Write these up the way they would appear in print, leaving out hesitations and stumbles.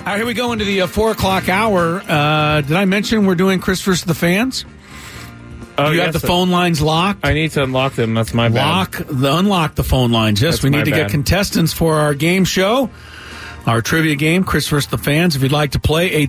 All right, here we go into the 4 o'clock hour. Did I mention we're doing Chris versus the fans? Do you have the phone lines locked? I need to unlock them. That's my bad. Unlock the phone lines. Yes, That's we need to my get bad. contestants for our game show, our trivia game, Chris versus the fans. If you'd like to play,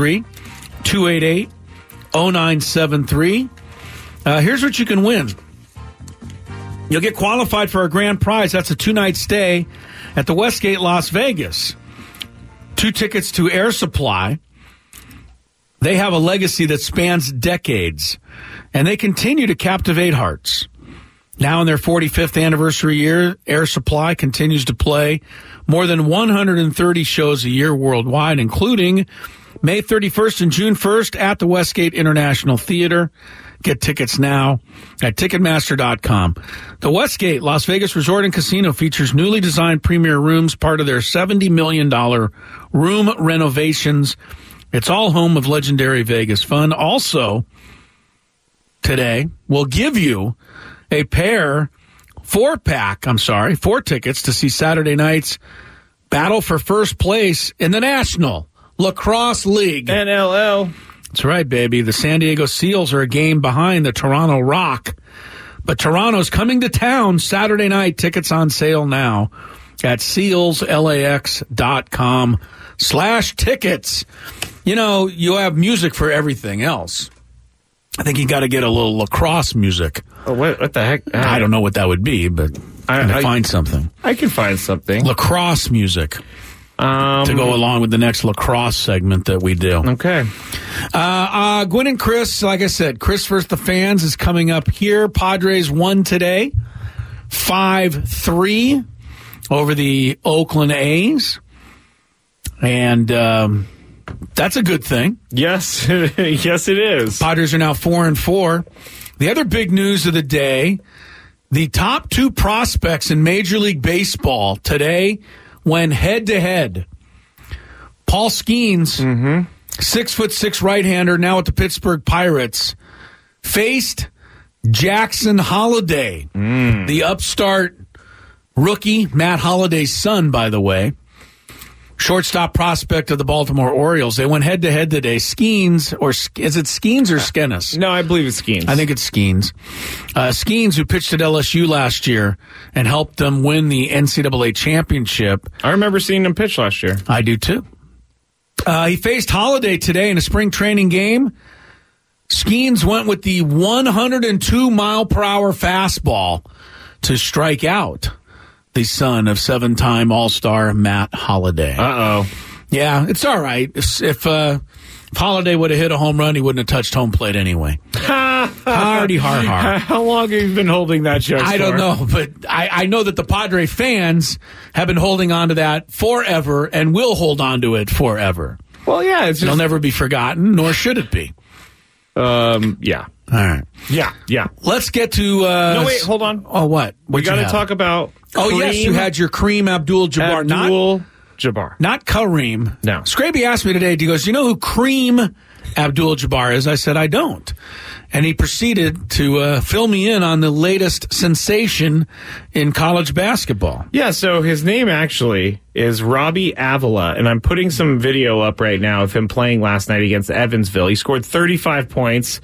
833-288-0973. Here's what you can win. You'll get qualified for our grand prize. That's a 2-night stay at the Westgate, Las Vegas. 2 tickets to Air Supply. They have a legacy that spans decades, and they continue to captivate hearts. Now in their 45th anniversary year, Air Supply continues to play more than 130 shows a year worldwide, including May 31st and June 1st at the Westgate International Theater. Get tickets now at Ticketmaster.com. The Westgate Las Vegas Resort and Casino features newly designed premier rooms, part of their $70 million room renovations. It's all home of legendary Vegas fun. Also, today, we'll give you a 4 tickets to see Saturday night's battle for first place in the National Lacrosse League. NLL. That's right, baby. The San Diego Seals are a game behind the Toronto Rock. But Toronto's coming to town Saturday night. Tickets on sale now at sealslax.com/tickets. You know, you have music for everything else. I think you got to get a little lacrosse music. Oh, what the heck? I don't know what that would be, but I'm going to find something. I can find something. Lacrosse music. To go along with the next lacrosse segment that we do. Okay. Gwen and Chris, like I said, Chris versus the fans is coming up here. Padres won today, 5-3 over the Oakland A's. And that's a good thing. Yes, yes it is. Padres are now 4-4. The other big news of the day, the top 2 prospects in Major League Baseball today went head-to-head. Paul Skeens, 6'6" right-hander, now at the Pittsburgh Pirates, faced Jackson Holliday, the upstart rookie, Matt Holliday's son, by the way, shortstop prospect of the Baltimore Orioles. They went head-to-head today. Skeens, or is it Skeens or Skenes? No, I believe it's Skeens. I think it's Skeens. Skeens, who pitched at LSU last year and helped them win the NCAA championship. I remember seeing him pitch last year. I do, too. He faced Holliday today in a spring training game. Skeens went with the 102-mile-per-hour fastball to strike out the son of 7-time All-Star Matt Holliday. Uh-oh. Yeah, it's all right. If Holliday would have hit a home run, he wouldn't have touched home plate anyway. Hardy har. How long have you been holding that joke I don't know, but I know that the Padre fans have been holding on to that forever and will hold on to it forever. Well, yeah. It'll never be forgotten, nor should it be. Yeah. All right. Yeah. Let's get to... no, wait, hold on. Oh, what? We got to talk about... Oh, yes, you had your Kareem Abdul-Jabbar. Jabbar. Not Kareem. No. Scraby asked me today, he goes, you know who Kareem Abdul-Jabbar is? I said, I don't. And he proceeded to fill me in on the latest sensation in college basketball. Yeah, so his name actually is Robbie Avila, and I'm putting some video up right now of him playing last night against Evansville. He scored 35 points.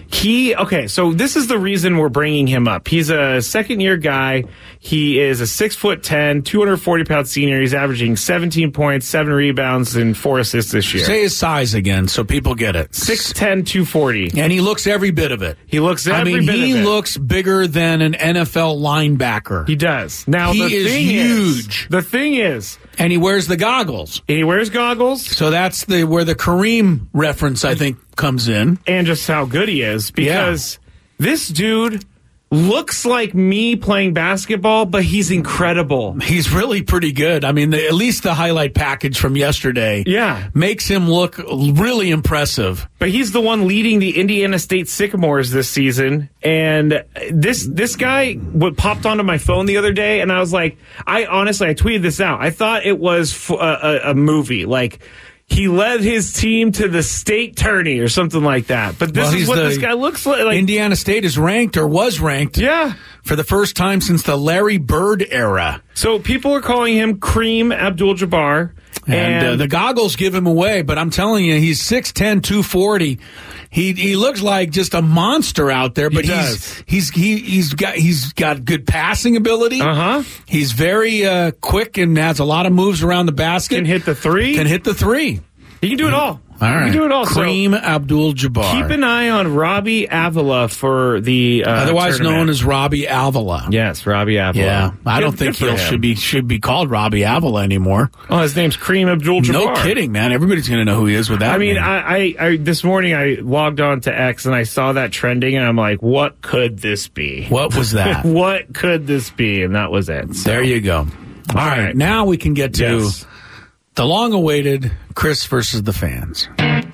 So this is the reason we're bringing him up. He's a second-year guy. He is a 6'10", 240-pound senior. He's averaging 17 points, 7 rebounds, and 4 assists this year. Say his size again so people get it. 6'10", 240. And he looks every bit of it. He looks every bit of it. He looks bigger than an NFL linebacker. He does. Now, he is huge. The thing is... And he wears the goggles. So that's where the Kareem reference, I think, comes in. And just how good he is. Because this dude looks like me playing basketball, but he's incredible. He's really pretty good. I mean, at least the highlight package from yesterday makes him look really impressive. But he's the one leading the Indiana State Sycamores this season. And this guy popped onto my phone the other day, and I was like, I tweeted this out. I thought it was a movie. Like, he led his team to the state tourney or something like that. But this is what this guy looks like. Indiana State is ranked or was ranked for the first time since the Larry Bird era. So people are calling him Kareem Abdul-Jabbar. And the goggles give him away, but I'm telling you, he's 6'10", 240. He looks like just a monster out there, but he's got good passing ability. He's very quick and has a lot of moves around the basket. Can hit the three. He can do it all. All right. He can do it all. Kareem Abdul-Jabbar. Keep an eye on Robbie Avila for the otherwise tournament. known as Robbie Avila. Yes, Robbie Avila. Yeah, I don't think he should be called Robbie Avila anymore. Oh, his name's Kareem Abdul-Jabbar. No kidding, man. Everybody's going to know who he is with that. I mean, name. I this morning I logged on to X and I saw that trending, and I'm like, what could this be? What was that? What could this be? And that was it. So. There you go. All right, now we can get to the long-awaited Chris versus the fans.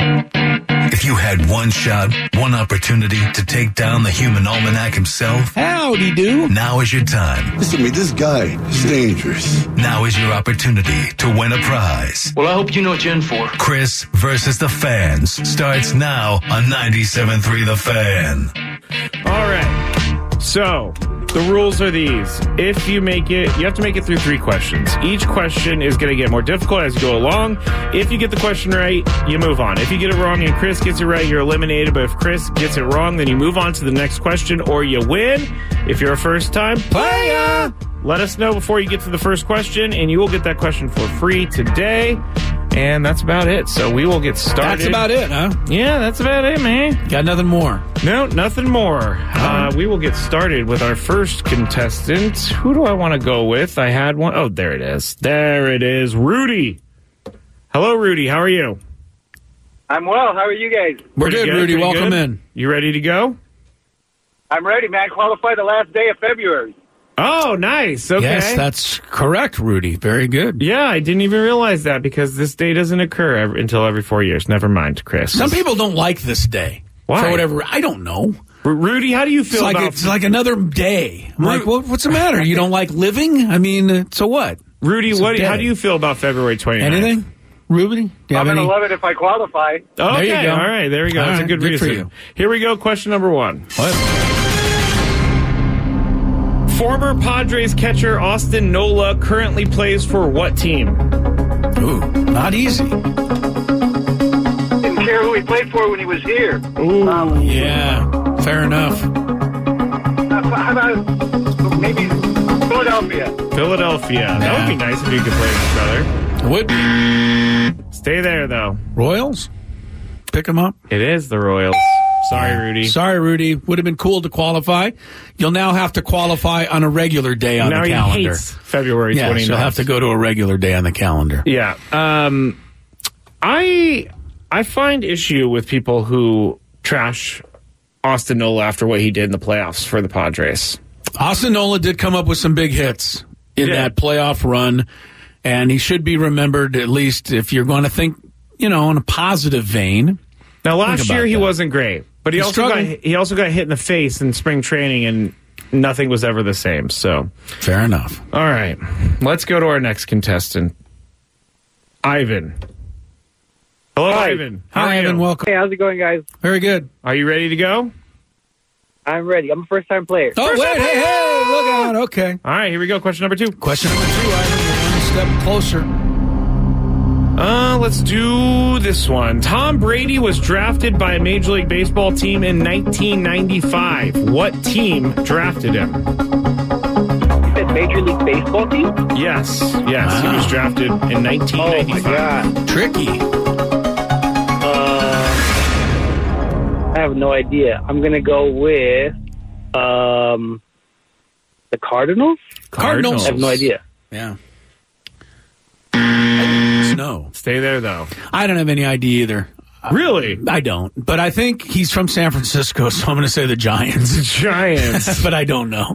If you had one shot, one opportunity to take down the human almanac himself, howdy do. Now is your time. Listen to me, this guy is dangerous. Now is your opportunity to win a prize. Well, I hope you know what you're in for. Chris versus the fans starts now on 97.3 The Fan. All right. So, the rules are these. If you make it, you have to make it through 3 questions. Each question is going to get more difficult as you go along. If you get the question right, you move on. If you get it wrong and Chris gets it right, you're eliminated. But if Chris gets it wrong, then you move on to the next question or you win. If you're a first-time player, let us know before you get to the first question, and you will get that question for free today. And that's about it. So we will get started. That's about it, huh? Yeah, that's about it, man. Got nothing more? No, nothing more. We will get started with our first contestant. Who do I want to go with? I had one. Oh, there it is. There it is. Rudy. Hello, Rudy. How are you? I'm well. How are you guys? We're good, Rudy. Welcome in. You ready to go? I'm ready, man. Qualify the last day of February. Oh, nice. Okay. Yes, that's correct, Rudy. Very good. Yeah, I didn't even realize that because this day doesn't occur until every 4 years. Never mind, Chris. Some people don't like this day. Why? For whatever. I don't know. Rudy, how do you feel about... It's like another day. I'm like, what's the matter? You don't like living? I mean, so what? Rudy, how do you feel about February 29th? Anything? Rudy? I'm going to love it if I qualify. Okay, there you go. All right, there we go. That's a good reason. For you. Here we go. Question number 1. What? Former Padres catcher Austin Nola currently plays for what team? Ooh, not easy. Didn't care who he played for when he was here. Ooh. Yeah, fair enough. How about maybe Philadelphia? Philadelphia. Yeah. That would be nice if you could play with each other. Would be. Stay there, though. Royals? Pick them up? It is the Royals. Sorry, Rudy. Sorry, Rudy. Would have been cool to qualify. You'll now have to qualify on a regular day on the calendar. He hates February 29th. Yes, you'll have to go to a regular day on the calendar. Yeah. I find issue with people who trash Austin Nola after what he did in the playoffs for the Padres. Austin Nola did come up with some big hits in that playoff run, and he should be remembered, at least if you're going to think, in a positive vein. Now, last year he wasn't great, but he also got hit in the face in spring training, and nothing was ever the same. So fair enough. All right, let's go to our next contestant, Ivan. Hello, Hi. Ivan. Hi, Ivan. Welcome. Hey, how's it going, guys? Very good. Are you ready to go? I'm ready. I'm a first-time player. Oh, wait, hey, look out. Okay. All right, here we go. Question number 2. Question number 2, Ivan. You're one step closer. Let's do this one. Tom Brady was drafted by a Major League Baseball team in 1995. What team drafted him? You said Major League Baseball team? Yes. He was drafted in 1995. Oh, my God. Tricky. I have no idea. I'm going to go with the Cardinals? Cardinals. I have no idea. Yeah. No. Stay there, though. I don't have any idea either. Really? I don't. But I think he's from San Francisco, so I'm going to say the Giants. Giants. But I don't know.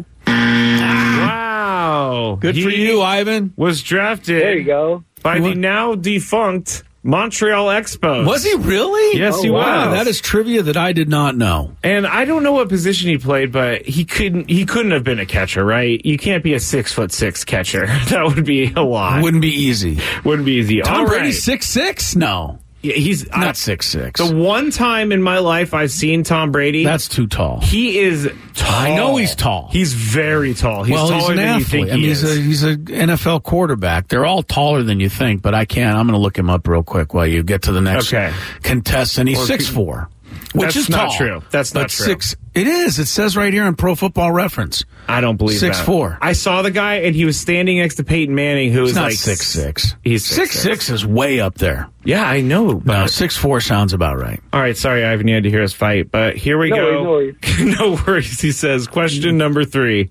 Wow. Good for you, Ivan. Was drafted There you go. by the now defunct Montreal Expos. Was he really? Yes, he was. Wow, that is trivia that I did not know. And I don't know what position he played, but he couldn't have been a catcher, right? You can't be a 6'6" catcher. That would be a lot. Wouldn't be easy. Wouldn't be easy. Tom All Brady right. 6'6"? No. He's Not 6'6". The one time in my life I've seen Tom Brady, That's too tall. he is tall. I know he's tall. He's very tall. He's Well, he's taller an than you athlete. think I mean, he is. he's an NFL quarterback. They're all taller than you think, but I can't. I'm going to look him up real quick while you get to the next contestant. He's 6'4", which That's is not tall. true. That's not but true. It is. It says right here on Pro Football Reference. I don't believe 6'4". that. I saw the guy, and he was standing next to Peyton Manning, who He's is not like 6'6". He's 6'6" is way up there. Yeah, I know. But No, 6'4" sounds about right. all right, sorry, Ivan, you had to hear us fight, but here we No go. worries, No worries, he says. Question number 3.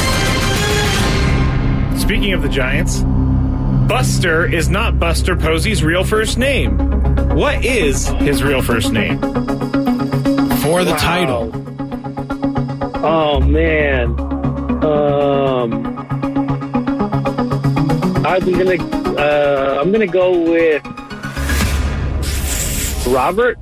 Speaking of the Giants, Buster is not Buster Posey's real first name. What is his real first name? For the title. Oh man. I'm gonna go with Robert.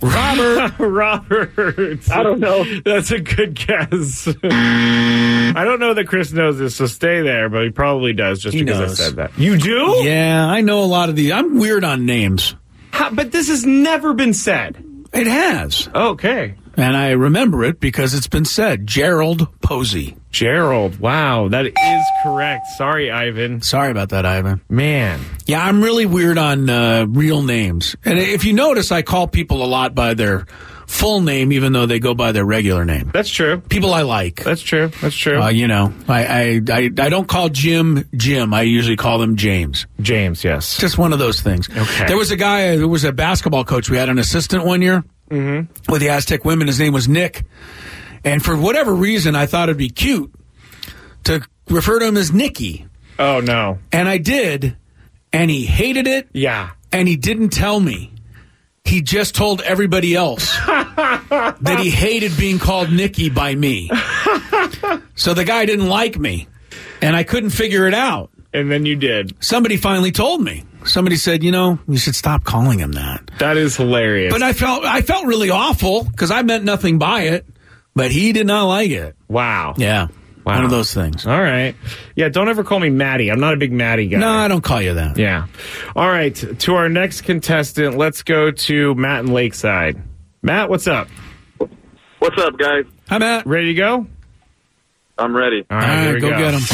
Robert. I don't know. That's a good guess. I don't know that Chris knows this, so stay there, but he probably does just He because knows. I said that. You do? Yeah, I know a lot of these. I'm weird on names. But this has never been said. It has. Okay. And I remember it because it's been said. Gerald Posey. Gerald. Wow, that is correct. Sorry, Ivan. Sorry about that, Ivan. Man. Yeah, I'm really weird on real names. And if you notice, I call people a lot by their full name, even though they go by their regular name. That's true. People I like. That's true. That's true. You know, I don't call Jim. I usually call him James. James, yes. Just one of those things. Okay. There was a guy who was a basketball coach. We had an assistant one year with the Aztec women. His name was Nick. And for whatever reason, I thought it'd be cute to refer to him as Nicky. Oh, no. And I did. And he hated it. Yeah. And he didn't tell me. He just told everybody else that he hated being called Nicky by me. So the guy didn't like me. And I couldn't figure it out. And then you did. Somebody finally told me. Somebody said, you should stop calling him that. That is hilarious. But I felt really awful because I meant nothing by it. But he did not like it. Wow. Yeah. Wow. One of those things. All right. Yeah, don't ever call me Matty. I'm not a big Matty guy. No, I don't call you that. Yeah. All right. To our next contestant, let's go to Matt in Lakeside. Matt, what's up? What's up, guys? Hi, Matt. Ready to go? I'm ready. All right, here we go get him.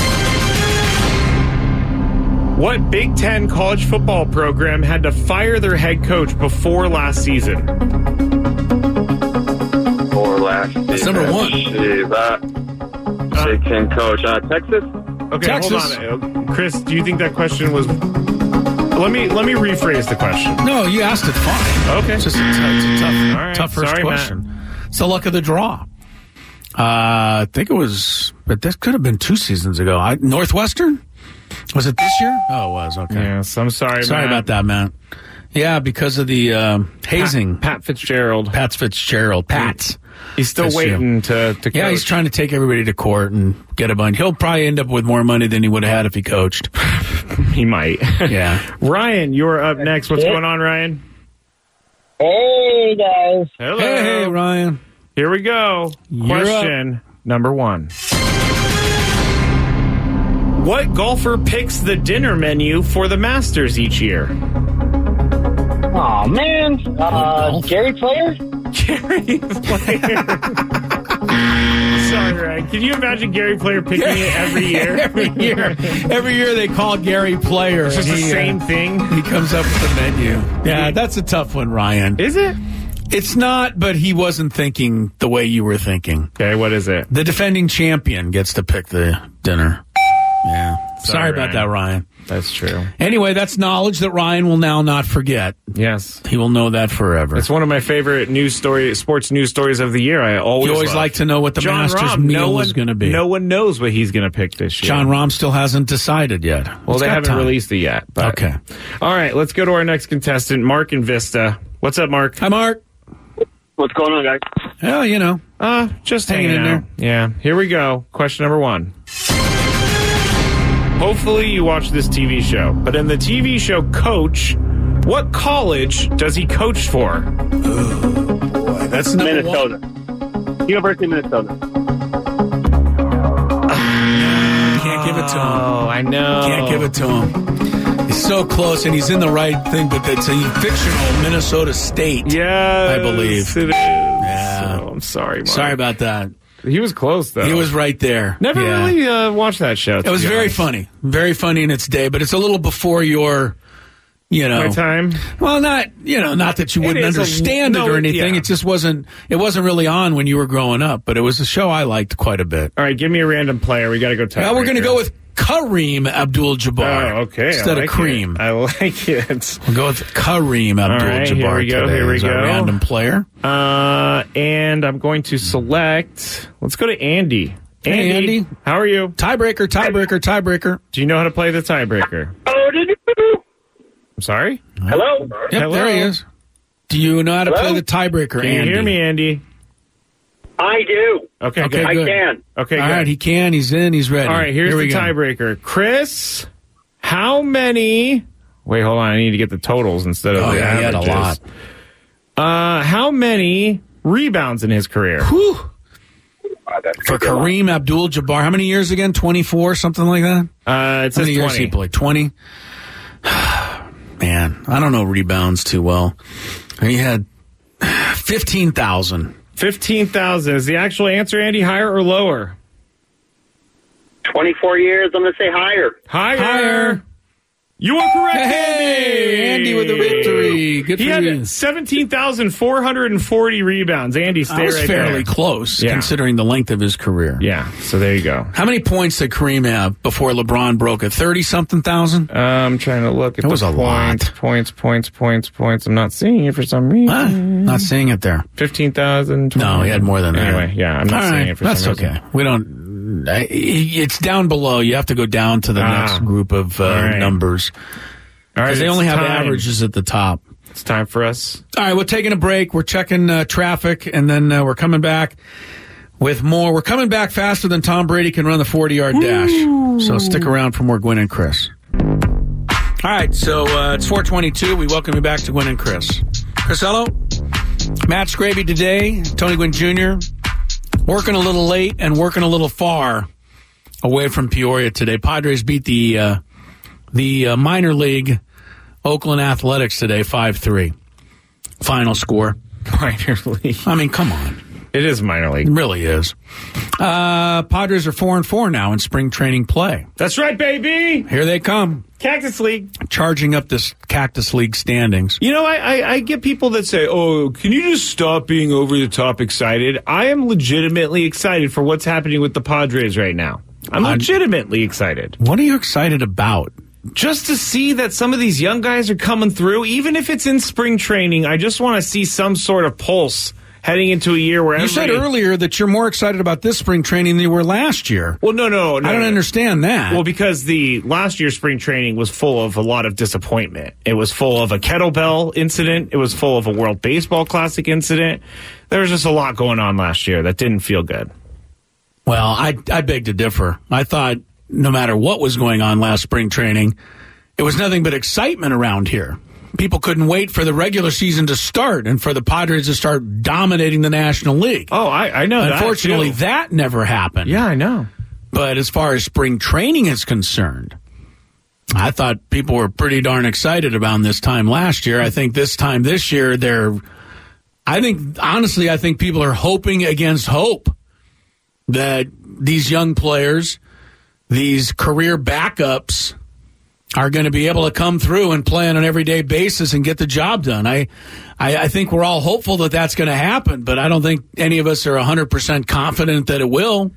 What Big Ten college football program had to fire their head coach before last season? That's number one. Big Ten coach. Texas? Okay, Texas. hold on. Chris, do you think that question was... Let me rephrase the question. No, you asked it fine. Okay. It's just a tough first Sorry, question. Matt. It's the luck of the draw. I think it was, but this could have been 2 seasons ago. Northwestern? Was it this year? Oh, it was. Okay. Yes, I'm sorry, Sorry Matt. about that, Matt. Yeah, because of the hazing. Pat Fitzgerald. Pats Fitzgerald. Pats. He's still This waiting to coach. Yeah, he's trying to take everybody to court and get a bunch. He'll probably end up with more money than he would have had if he coached. He might. Yeah. Ryan, you're up next. What's going on, Ryan? Hey guys. Hello. Hey, Ryan. Here we go. You're Question number 1. What golfer picks the dinner menu for the Masters each year? Oh man. Gary Player? Gary Player. Sorry, Ryan. Can you imagine Gary Player picking it every year? Every year they call Gary Player. It's just and the same thing. He comes up with the menu. Yeah, that's a tough one, Ryan. Is it? It's not, but he wasn't thinking the way you were thinking. Okay, what is it? The defending champion gets to pick the dinner. Yeah. Sorry about Ryan. that, Ryan. That's true. Anyway, that's knowledge that Ryan will now not forget. Yes. He will know that forever. It's one of my favorite sports news stories of the year. I always You always love. like to know what the John Masters Rahm, meal is going to be. No one knows what he's going to pick this year. John Rahm still hasn't decided yet. Well, He's they got haven't time. released it yet. But. Okay. All right, let's go to our next contestant, Mark in Vista. What's up, Mark? Hi, Mark. What's going on, guys? Well, Just Hanging hanging in out. Yeah. Here we go. Question number 1. Hopefully you watch this TV show. But in the TV show Coach, what college does he coach for? boy, that's number Minnesota. University of Minnesota. Can't give it to him. Oh, I know. Can't give it to him. He's so close, and he's in the right thing, but it's a fictional Minnesota State. Yeah, I believe. It is. Yeah. Oh, I'm sorry, Mark. Sorry about that. He was close, though. He was right there. Never really watched that show. It was very funny. Very funny in its day, but it's a little before your, my time? Well, not that you wouldn't understand it or anything. Yeah. It just wasn't really on when you were growing up, but it was a show I liked quite a bit. All right, give me a random player. We got to go tiebreaker. Well, we're going to go with Kareem Abdul-Jabbar. Oh, okay. Instead of Kareem. I like it. We'll go with Kareem Abdul-Jabbar. All right, here we go. Our random player. And I'm going to select. Let's go to Andy. Hey, Andy. How are you? Tiebreaker. Do you know how to play the tiebreaker? I'm sorry? Hello? Yep, Hello? there he is. Do you know how to Hello? play the tiebreaker, Can you Andy? hear me, Andy? I do. Okay, Okay, good. I good. can. Okay, All good. right, he can. He's in. He's ready. All right, here's Here we the go. tiebreaker. Chris, how many... Wait, hold on. I need to get the totals instead of Oh, the yeah, he had a averages. lot. How many rebounds in his career? Whew. That's For Kareem Abdul-Jabbar, how many years again? 24, something like that? It How says many years 20. he played? 20? Man, I don't know rebounds too well. He had 15,000. 15,000 is the actual answer, Andy. Higher or lower? 24 years. I'm going to say higher. Higher. You are correct, Hey, Andy with the victory. Good He for had you. 17,440 rebounds. Andy, stay I was right fairly there. close, Yeah. considering the length of his career. Yeah, so there you go. How many points did Kareem have before LeBron broke it? 30-something thousand? I'm trying to look at That was a lot. points. I'm not seeing it for some reason. Not seeing it there. 15,000. No, he had more than that. Anyway, yeah, I'm not All seeing right, it for that's some reason. okay. We don't. It's down below. You have to go down to the next group of right. numbers. All right, Because they it's only have time. averages at the top. It's time for us. All right, we're taking a break. We're checking traffic, and then we're coming back with more. We're coming back faster than Tom Brady can run the 40-yard dash. So stick around for more Gwynn and Chris. All right, so it's 4:22. We welcome you back to Gwynn and Chris. Chris, hello. Matt Scraby today. Tony Gwynn Jr. Working a little late and working a little far away from Peoria today. Padres beat the minor league Oakland Athletics today, 5-3. Final score. Minor league. I mean, come on. It is minor It league. really is. Padres are 4-4 now in spring training play. That's right, baby. Here they come, Cactus League. charging up this Cactus League standings. You know, I get people that say, oh, can you just stop being over the top excited? I am legitimately excited for what's happening with the Padres right now. I'm legitimately excited. What are you excited about? Just to see that some of these young guys are coming through, even if it's in spring training, I just want to see some sort of pulse heading into a year where You said earlier that you're more excited about this spring training than you were last year. Well, no. I don't understand that. Well, because the last year's spring training was full of a lot of disappointment. It was full of a kettlebell incident. It was full of a World Baseball Classic incident. There was just a lot going on last year that didn't feel good. Well, I beg to differ. I thought no matter what was going on last spring training, it was nothing but excitement around here. People couldn't wait for the regular season to start and for the Padres to start dominating the National League. Oh, I know that. Unfortunately, too. that never happened. Yeah, I know. But as far as spring training is concerned, I thought people were pretty darn excited about this time last year. I think this time this year, I think people are hoping against hope that these young players, these career backups, are going to be able to come through and play on an everyday basis and get the job done. I think we're all hopeful that that's going to happen, but I don't think any of us are 100% confident that it will.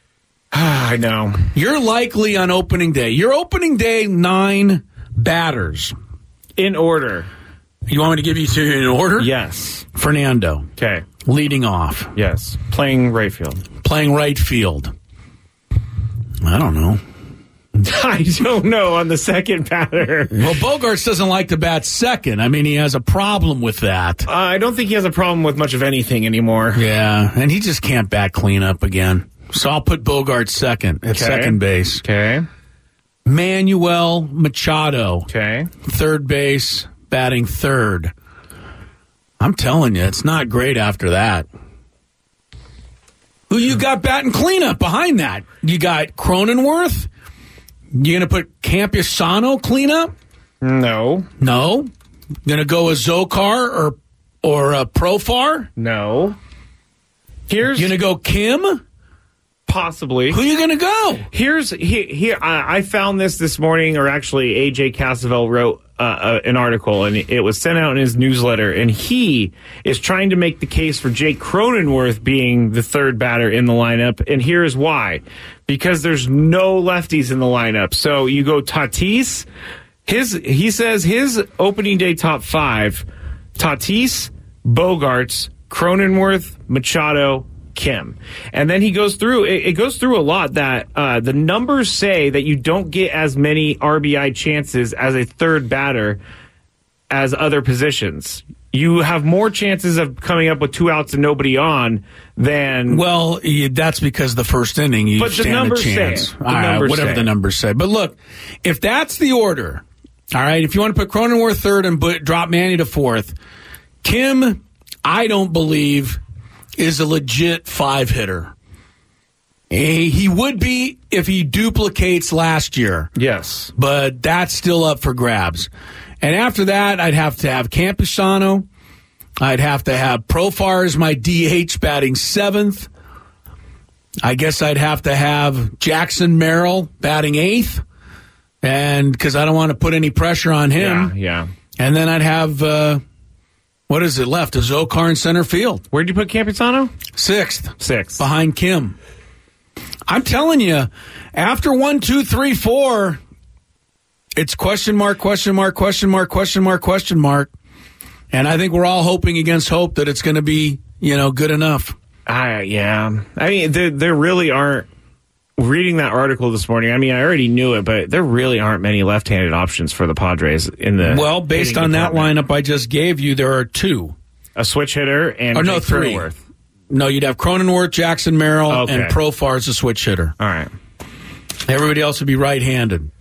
I know. You're likely on opening day. Your opening day 9 batters. In order. You want me to give you two in order? Yes. Fernando, Okay. leading off. Yes. Playing right field. Playing right field. I don't know. I don't know on the second batter. Well, Bogarts doesn't like to bat second. I mean, he has a problem with that. I don't think he has a problem with much of anything anymore. Yeah, and he just can't bat cleanup again. So I'll put Bogarts second at second base. Okay. Manuel Machado, Okay. third base, batting third. I'm telling you, it's not great after that. Who you got batting cleanup behind that? You got Cronenworth? You going to put Campusano cleanup? No. No. Gonna go with Zokar or Profar? No. Here's Gonna go Kim? possibly. Who you gonna go? Here's here. I found this morning, or actually, AJ Cassavell wrote an article, and it was sent out in his newsletter. And he is trying to make the case for Jake Cronenworth being the third batter in the lineup. And here's why: because there's no lefties in the lineup. So you go Tatis. He says his opening day top five: Tatis, Bogarts, Cronenworth, Machado, Kim. And then he goes through, it goes through a lot that the numbers say that you don't get as many RBI chances as a third batter as other positions. You have more chances of coming up with 2 outs and nobody on than... Well, that's because the first inning you But the stand a numbers chance. say it. The numbers whatever say the it. numbers say. But look, if that's the order, all right, if you want to put Cronenworth third and drop Manny to fourth, Kim, I don't believe, is a legit 5-hitter. He would be if he duplicates last year. Yes. But that's still up for grabs. And after that, I'd have to have Campusano. I'd have to have Profar as my DH batting 7th. I guess I'd have to have Jackson Merrill batting 8th. And because I don't want to put any pressure on him. Yeah. And then I'd have, what is it left? A Zokar in center field. Where'd you put Campusano? 6th. 6th. Behind Kim. I'm telling you, after 1, 2, 3, 4, it's question mark, question mark, question mark, question mark, question mark. And I think we're all hoping against hope that it's going to be, good enough. Yeah. I mean, there really aren't. Reading that article this morning, I mean, I already knew it, but there really aren't many left-handed options for the Padres in the. Well, based on that lineup I just gave you, there are 2. A switch hitter and Jake 3. Cronenworth. No, you'd have Cronenworth, Jackson Merrill, Okay. and Profar as a switch hitter. All right. Everybody else would be right-handed.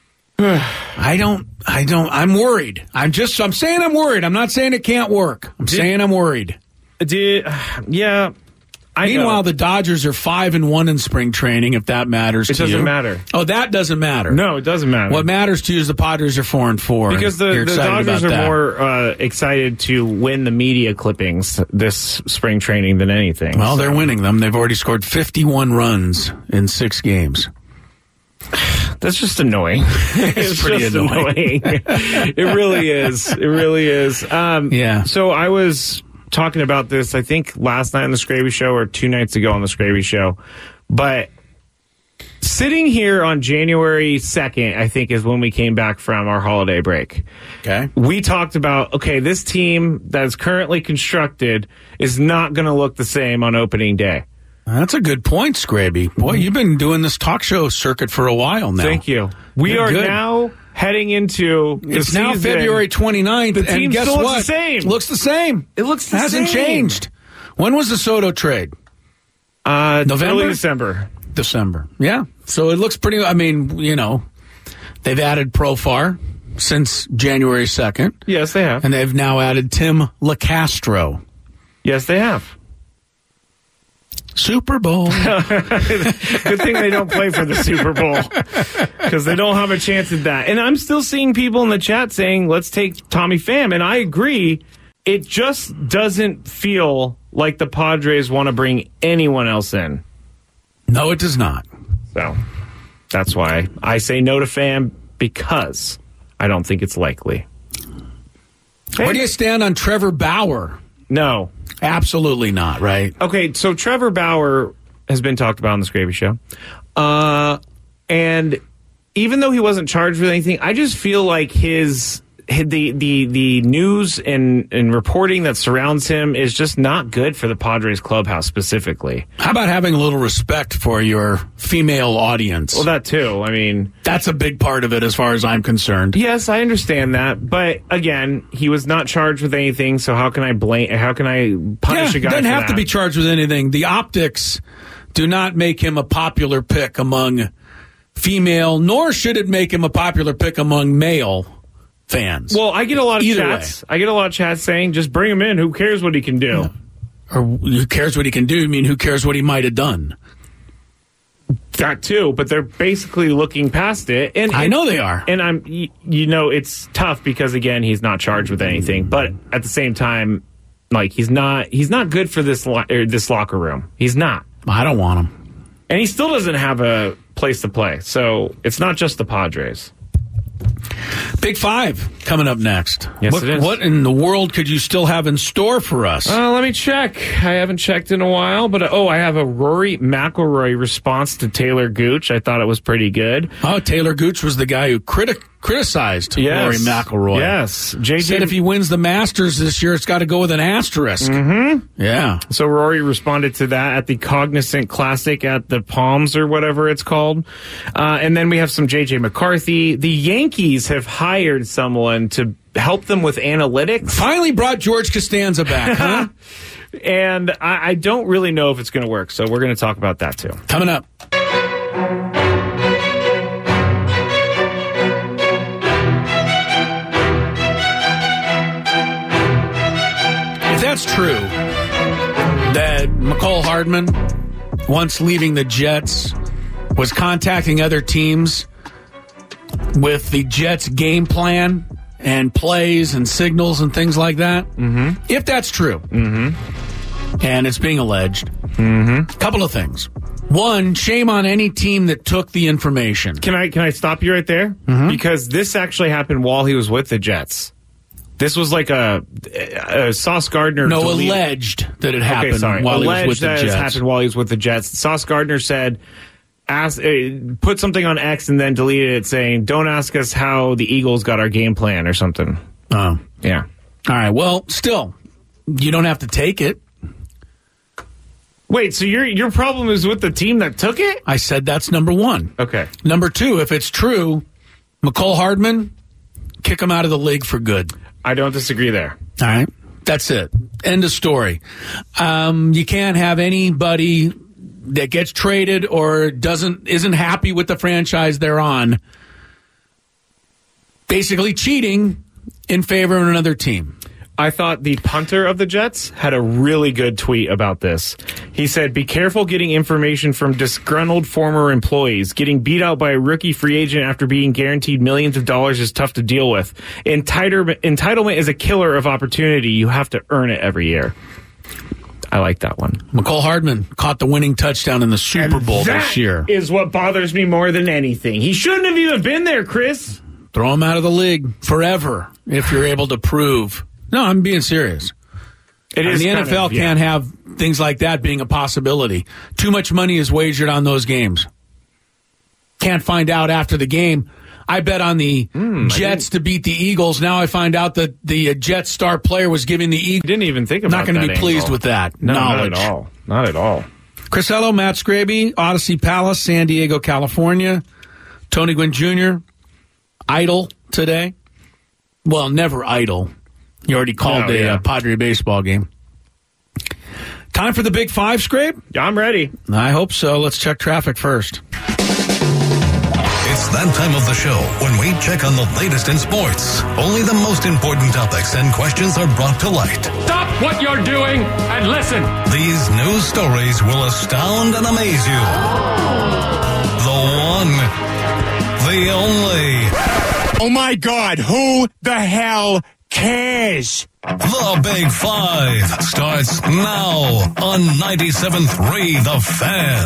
I'm worried. I'm saying I'm worried. I'm not saying it can't work. I'm saying I'm worried. Yeah. Meanwhile, the Dodgers are 5-1 in spring training, if that matters to you. It doesn't matter. Oh, that doesn't matter. No, it doesn't matter. What matters to you is the Padres are 4-4. Because the Dodgers are more excited to win the media clippings this spring training than anything. Well, they're winning them. They've already scored 51 runs in 6 games. That's just annoying. It's pretty just annoying. It really is. It really is. Yeah. So I was talking about this, I think, last night on the Scraby Show or 2 nights ago on the Scraby Show. But sitting here on January 2nd, I think, is when we came back from our holiday break. Okay. We talked about, this team that's currently constructed is not going to look the same on opening day. That's a good point, Scraby. Boy, you've been doing this talk show circuit for a while now. Thank you. We are good. Now heading into the It's now season. February 29th, The team and guess still looks what? the same. Looks the same. It looks the Hasn't same. changed. When was the Soto trade? November? Early December. December. Yeah. So it looks pretty, they've added Profar since January 2nd, Yes, they have. and they've now added Tim LaCastro. Yes, they have. Super Bowl. Good thing they don't play for the Super Bowl because they don't have a chance at that. And I'm still seeing people in the chat saying, let's take Tommy Pham. And I agree. It just doesn't feel like the Padres want to bring anyone else in. No, it does not. So that's why I say no to Pham, because I don't think it's likely. Where do you stand on Trevor Bauer? No. Absolutely not, right? Okay, so Trevor Bauer has been talked about on the Scraby Show. And even though he wasn't charged with anything, I just feel like the news and reporting that surrounds him is just not good for the Padres clubhouse specifically. How about having a little respect for your female audience? Well, that too. I mean, that's a big part of it as far as I'm concerned. Yes, I understand that. But again, he was not charged with anything, so how can I punish a guy for doesn't have that? to be charged with anything. The optics do not make him a popular pick among female, nor should it make him a popular pick among male fans. Well, I get a lot of Either chats. way. I get a lot of chats saying, just bring him in. Who cares what he can do? Or who cares what he can do? I mean, who cares what he might have done? That too, but they're basically looking past it. And I know they are. And it's tough because again, he's not charged with anything. But at the same time, like he's not good for this locker room. He's not. I don't want him. And he still doesn't have a place to play. So it's not just the Padres. Big Five coming up next. Yes, it is. What in the world could you still have in store for us? Let me check. I haven't checked in a while, but I have a Rory McIlroy response to Taylor Gooch. I thought it was pretty good. Oh, Taylor Gooch was the guy who criticized Rory McIlroy. Yes. Said if he wins the Masters this year, it's got to go with an asterisk. Mm-hmm. Yeah. So Rory responded to that at the Cognizant Classic at the Palms or whatever it's called. And then we have some J.J. McCarthy. The Yankees have hired someone to help them with analytics. Finally brought George Costanza back, huh? And I don't really know if it's going to work, so we're going to talk about that too. Coming up. If that's true, that McCole Hardman, once leaving the Jets, was contacting other teams with the Jets' game plan and plays and signals and things like that. Mm-hmm. If that's true, and it's being alleged, couple of things. One, shame on any team that took the information. Can I stop you right there? Mm-hmm. Because this actually happened while he was with the Jets. This was like a Sauce Gardner. No, alleged that it happened while he was with the Jets. Alleged that it happened while he was with the Jets. Sauce Gardner said, put something on X and then deleted it saying, don't ask us how the Eagles got our game plan or something. Oh. Yeah. All right. Well, still, you don't have to take it. Wait, so your problem is with the team that took it? I said that's number one. Okay. Number two, if it's true, McCole Hardman, kick him out of the league for good. I don't disagree there. All right. That's it. End of story. You can't have anybody that gets traded or isn't happy with the franchise they're on basically cheating in favor of another team. I thought the punter of the Jets had a really good tweet about this. He said, be careful getting information from disgruntled former employees. Getting beat out by a rookie free agent after being guaranteed millions of dollars is tough to deal with. Entitlement is a killer of opportunity. You have to earn it every year. I like that one. McCole Hardman caught the winning touchdown in the Super Bowl this year. That is what bothers me more than anything. He shouldn't have even been there, Chris. Throw him out of the league forever if you're able to prove. No, I'm being serious. The NFL can't have things like that being a possibility. Too much money is wagered on those games. Can't find out after the game. I bet on the Jets to beat the Eagles. Now I find out that the Jets star player was giving the Eagles. Didn't even think about that. Not going to be pleased with that. No, knowledge. Not at all. Not at all. Chris Ello, Matt Scraby, Odyssey Palace, San Diego, California. Tony Gwynn Jr., idle today. Well, never idle. You already called a Padre baseball game. Time for the Big Five, Scrape? Yeah, I'm ready. I hope so. Let's check traffic first. It's that time of the show when we check on the latest in sports. Only the most important topics and questions are brought to light. Stop what you're doing and listen. These news stories will astound and amaze you. The one, the only. Oh my God, who the hell cares? The Big Five starts now on 97.3 The Fan.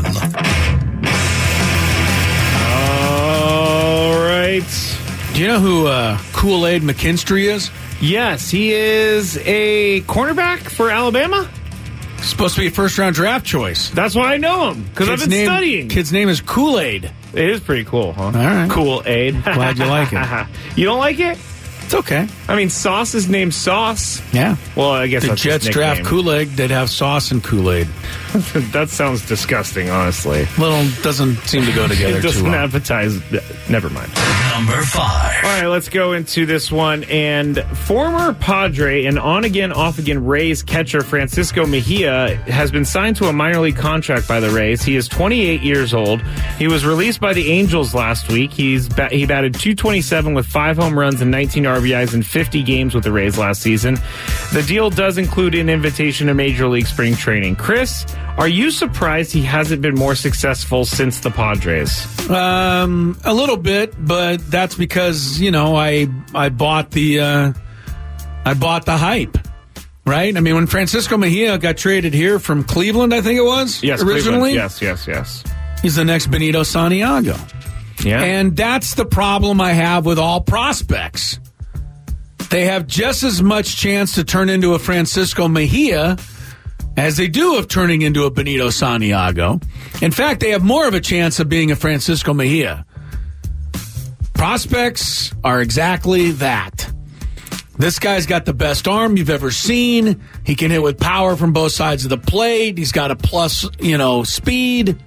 All right. Do you know who Kool-Aid McKinstry is? Yes, he is a cornerback for Alabama. Supposed to be a first-round draft choice. That's why I know him, because I've been studying. Kid's name is Kool-Aid. It is pretty cool, huh? All right. Kool-Aid. Glad you like it. You don't like it? It's okay. I mean, Sauce is named Sauce. Yeah. Well, I guess the that's Jets his draft nickname. Kool-Aid, they'd have sauce and Kool-Aid. That sounds disgusting, honestly. Doesn't seem to go together It too doesn't well. advertise. Never mind. Number 5. All right, let's go into this one. And former Padre and on-again, off-again Rays catcher Francisco Mejia has been signed to a minor league contract by the Rays. He is 28 years old. He was released by the Angels last week. He batted .227 with 5 home runs and 19 RBIs in 50 games with the Rays last season. The deal does include an invitation to Major League Spring Training. Chris, are you surprised he hasn't been more successful since the Padres? A little bit, but that's because, I bought the hype. Right? I mean, when Francisco Mejia got traded here from Cleveland, I think it was, originally. Cleveland. Yes. He's the next Benito Santiago. Yeah. And that's the problem I have with all prospects. They have just as much chance to turn into a Francisco Mejia as they do of turning into a Benito Santiago. In fact, they have more of a chance of being a Francisco Mejia. Prospects are exactly that. This guy's got the best arm you've ever seen. He can hit with power from both sides of the plate. He's got a plus, speed.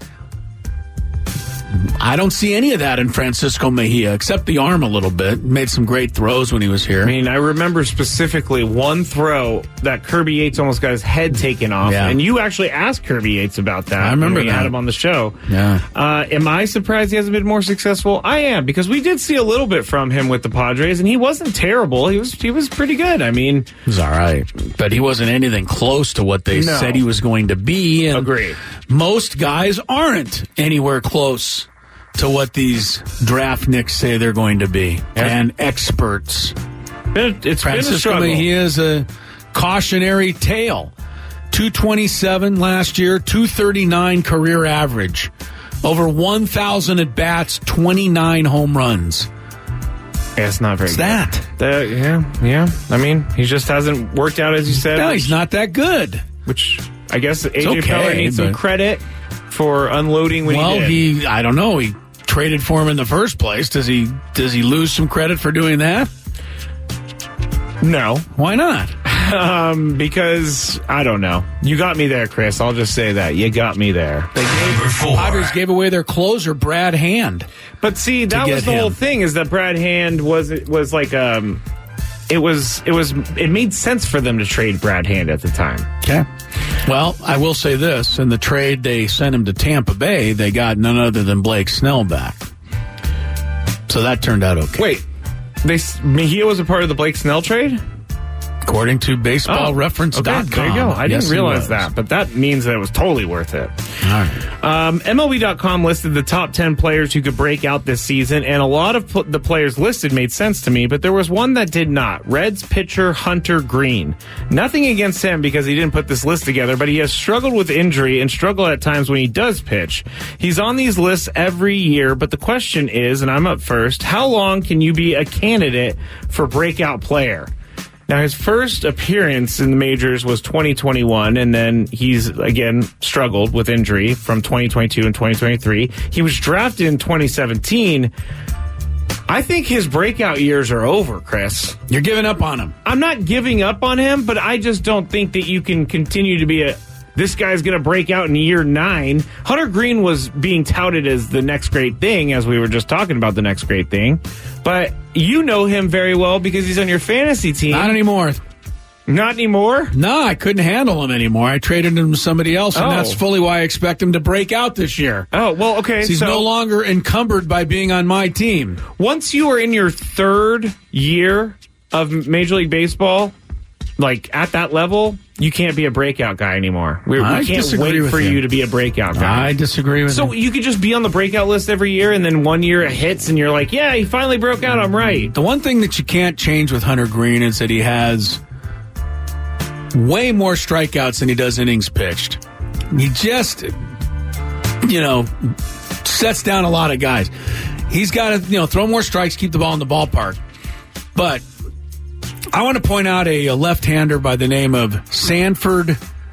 I don't see any of that in Francisco Mejia, except the arm a little bit. Made some great throws when he was here. I mean, I remember specifically one throw that Kirby Yates almost got his head taken off. Yeah. And you actually asked Kirby Yates about that. I remember when we that. had him on the show. Yeah. Am I surprised he hasn't been more successful? I am, because we did see a little bit from him with the Padres, and he wasn't terrible. He was pretty good. I mean, He was all right, but he wasn't anything close to what they said he was going to be. And Agree. Most guys aren't anywhere close to what these draft nicks say they're going to be, and experts. it's been a Francisco struggle. Mejia is a cautionary tale. 227 last year, 239 career average, over 1,000 at bats, 29 home runs. Yeah, it's not very What's good. that? Yeah. I mean, he just hasn't worked out, as you said. No, he's not that good. Which I guess AJ okay, Preller needs some but- credit for unloading when Well, he did. I don't know. He traded for him in the first place. Does he lose some credit for doing that? No. Why not? Because I don't know. You got me there, Chris. I'll just say that. You got me there. Number 4. Padres gave away their closer, Brad Hand. But see, that get was the whole him. thing, is that Brad Hand was like it made sense for them to trade Brad Hand at the time. Okay. Well, I will say this. In the trade they sent him to Tampa Bay, they got none other than Blake Snell back. So that turned out okay. Wait, Mejia was a part of the Blake Snell trade? According to BaseballReference.com. Okay, there you go. I Yes, didn't he realize was. that, but that means that it was totally worth it. All right. MLB.com listed the top 10 players who could break out this season, and a lot of the players listed made sense to me, but there was one that did not. Reds pitcher Hunter Green. Nothing against him because he didn't put this list together, but he has struggled with injury and struggled at times when he does pitch. He's on these lists every year, but the question is, and I'm up first, how long can you be a candidate for breakout player? Now, his first appearance in the majors was 2021, and then he's, again, struggled with injury from 2022 and 2023. He was drafted in 2017. I think his breakout years are over, Chris. You're giving up on him. I'm not giving up on him, but I just don't think that you can continue to be this guy's going to break out in year 9. Hunter Green was being touted as the next great thing, as we were just talking about the next great thing. But you know him very well because he's on your fantasy team. Not anymore. Not anymore? No, I couldn't handle him anymore. I traded him to somebody else, and Oh. that's fully why I expect him to break out this year. Oh, well, okay. He's so no longer encumbered by being on my team. once you are in your 3rd year of Major League Baseball, like at that level, you can't be a breakout guy anymore. We I can't disagree wait with for you. you to be a breakout guy. I disagree with So you. you could just be on the breakout list every year, and then one year it hits, and you're like, yeah, he finally broke out. I'm right. The one thing that you can't change with Hunter Green is that he has way more strikeouts than he does innings pitched. He just, sets down a lot of guys. He's got to, throw more strikes, keep the ball in the ballpark. But I want to point out a left-hander by the name of Sanford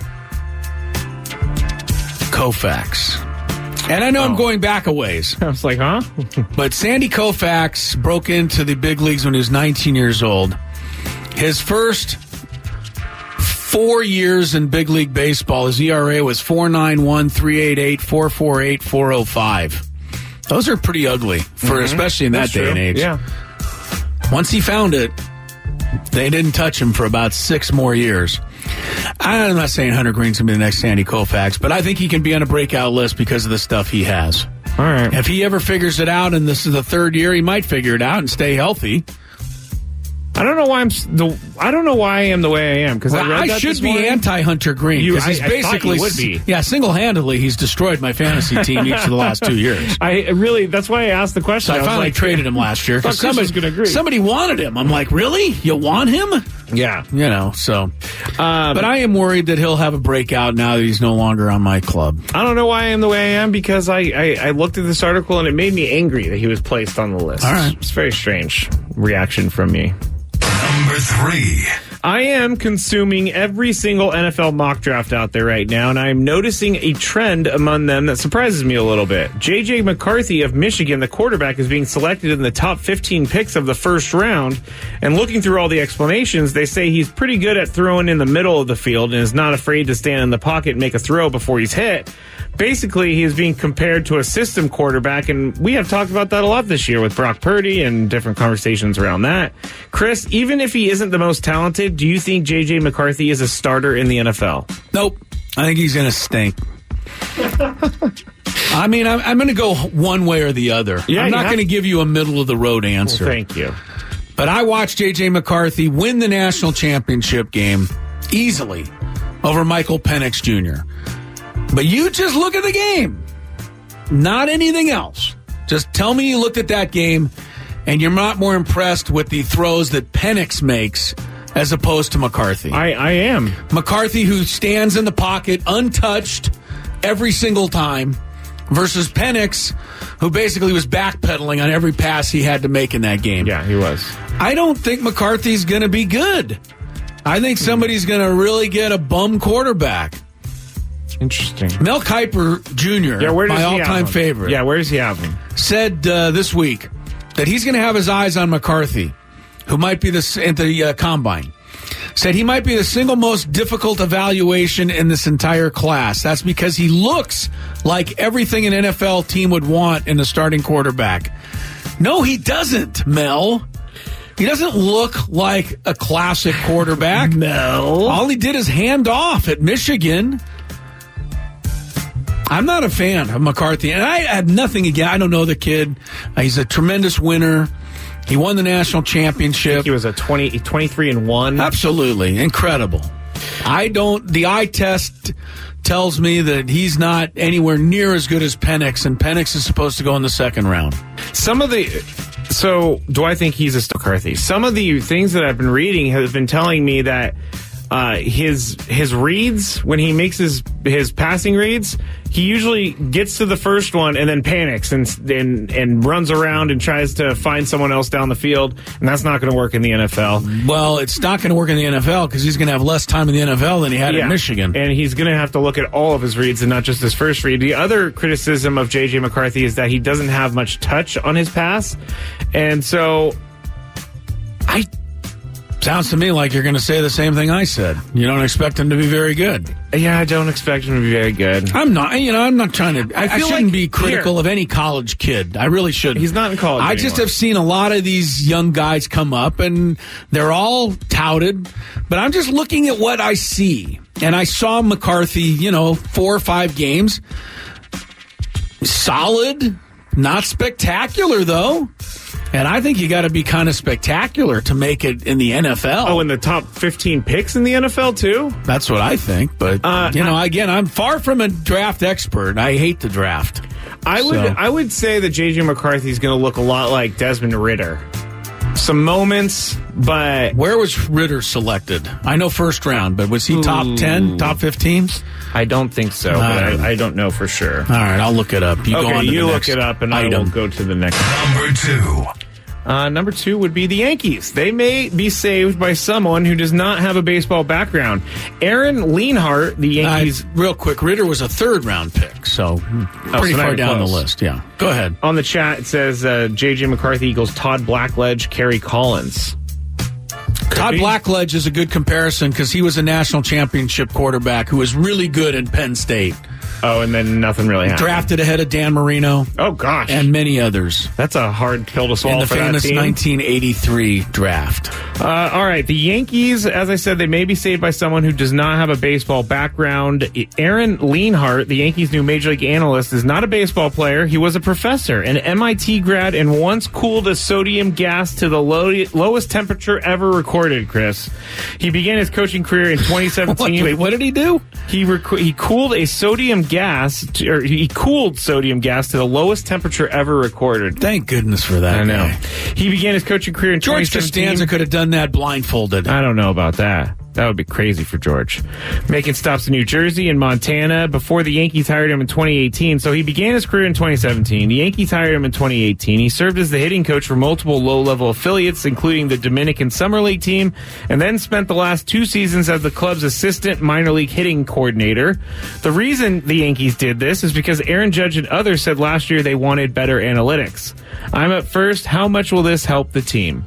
Koufax. And I know I'm going back a ways. I was like, huh? But Sandy Koufax broke into the big leagues when he was 19 years old. His first 4 years in big league baseball, his ERA was 4.91, 3.88, 4.48, 4.05. Those are pretty ugly, for especially in that That's day true. and age. Yeah. Once he found it, they didn't touch him for about 6 more years. I'm not saying Hunter Green's going to be the next Sandy Koufax, but I think he can be on a breakout list because of the stuff he has. All right. If he ever figures it out, and this is the 3rd year, he might figure it out and stay healthy. I don't know why I don't know why I am the way I am, because I should be anti-Hunter Green, because he's basically would be. Yeah, single-handedly he's destroyed my fantasy team each of the last 2 years. That's why I asked the question. So I finally traded him last year because somebody wanted him. I'm like, really? You want him? Yeah. So. But I am worried that he'll have a breakout now that he's no longer on my club. I don't know why I am the way I am, because I looked at this article and it made me angry that he was placed on the list. All right. It's a very strange reaction from me. Number 3. I am consuming every single NFL mock draft out there right now, and I am noticing a trend among them that surprises me a little bit. J.J. McCarthy of Michigan, the quarterback, is being selected in the top 15 picks of the first round. And looking through all the explanations, they say he's pretty good at throwing in the middle of the field and is not afraid to stand in the pocket and make a throw before he's hit. Basically, he is being compared to a system quarterback, and we have talked about that a lot this year with Brock Purdy and different conversations around that. Chris, even if he isn't the most talented, do you think J.J. McCarthy is a starter in the NFL? Nope. I think he's going to stink. I mean, I'm going to go one way or the other. Yeah, I'm not going to give you a middle-of-the-road answer. Well, thank you. But I watched J.J. McCarthy win the national championship game easily over Michael Penix Jr., but you just look at the game, not anything else. Just tell me you looked at that game and you're not more impressed with the throws that Penix makes as opposed to McCarthy. I am. McCarthy, who stands in the pocket untouched every single time, versus Penix, who basically was backpedaling on every pass he had to make in that game. Yeah, he was. I don't think McCarthy's going to be good. I think somebody's going to really get a bum quarterback. Interesting. Mel Kiper Jr., my all-time favorite. Yeah, where does he have him? Said this week that he's going to have his eyes on McCarthy, who might be at the combine. Said he might be the single most difficult evaluation in this entire class. That's because he looks like everything an NFL team would want in a starting quarterback. No, he doesn't, Mel. He doesn't look like a classic quarterback. Mel. All he did is hand off at Michigan. I'm not a fan of McCarthy, and I have nothing against. I don't know the kid. He's a tremendous winner. He won the national championship. I think he was a 23-1. Absolutely incredible. The eye test tells me that he's not anywhere near as good as Penix, and Penix is supposed to go in the second round. So do I think he's a McCarthy? Some of the things that I've been reading have been telling me that his reads, when he makes his passing reads, he usually gets to the first one and then panics and runs around and tries to find someone else down the field, and that's not going to work in the NFL. Well, it's not going to work in the NFL because he's going to have less time in the NFL than he had in Michigan. And he's going to have to look at all of his reads and not just his first read. The other criticism of J.J. McCarthy is that he doesn't have much touch on his pass, and so sounds to me like you're going to say the same thing I said. You don't expect him to be very good. Yeah, I don't expect him to be very good. I'm not trying to. I shouldn't be critical of any college kid. I really shouldn't. He's not in college I just have seen a lot of these young guys come up, and they're all touted. But I'm just looking at what I see. And I saw McCarthy, 4 or 5 games. Solid. Not spectacular, though. And I think you got to be kind of spectacular to make it in the NFL. Oh, in the top 15 picks in the NFL, too? That's what I think. But, again, I'm far from a draft expert. I hate the draft. I would say that J.J. McCarthy is going to look a lot like Desmond Ridder. Some moments, but... Where was Ridder selected? I know first round, but was he top 10, top 15? I don't think so, but I don't know for sure. All right, I'll look it up. You look it up, and I will go to the next. Number 2. Number 2 would be the Yankees. They may be saved by someone who does not have a baseball background. Aaron Leonhardt, the Yankees... real quick, Ridder was a third-round pick, so pretty far down the list. Yeah, go ahead. On the chat, it says J.J. McCarthy equals Todd Blackledge, Kerry Collins. Todd Blackledge is a good comparison because he was a national championship quarterback who was really good in Penn State. Oh, and then nothing really happened. Drafted ahead of Dan Marino. Oh, gosh. And many others. That's a hard pill to swallow in the for that famous team. 1983 draft. All right, the Yankees, as I said, they may be saved by someone who does not have a baseball background. Aaron Leonhardt, the Yankees' new Major League analyst, is not a baseball player. He was a professor, an MIT grad, and once cooled a sodium gas to the lowest temperature ever recorded, Chris. He began his coaching career in 2017. Wait, what did he do? He cooled a sodium gas, he cooled sodium gas to the lowest temperature ever recorded. Thank goodness for that. I know. guy. He began his coaching career in George 2017. Costanza could have done that blindfolded. I don't know about that. That would be crazy for George. Making stops in New Jersey and Montana before the Yankees hired him in 2018. So he began his career in 2017. The Yankees hired him in 2018. He served as the hitting coach for multiple low-level affiliates, including the Dominican Summer League team, and then spent the last 2 seasons as the club's assistant minor league hitting coordinator. The reason the Yankees did this is because Aaron Judge and others said last year they wanted better analytics. I'm up first. How much will this help the team?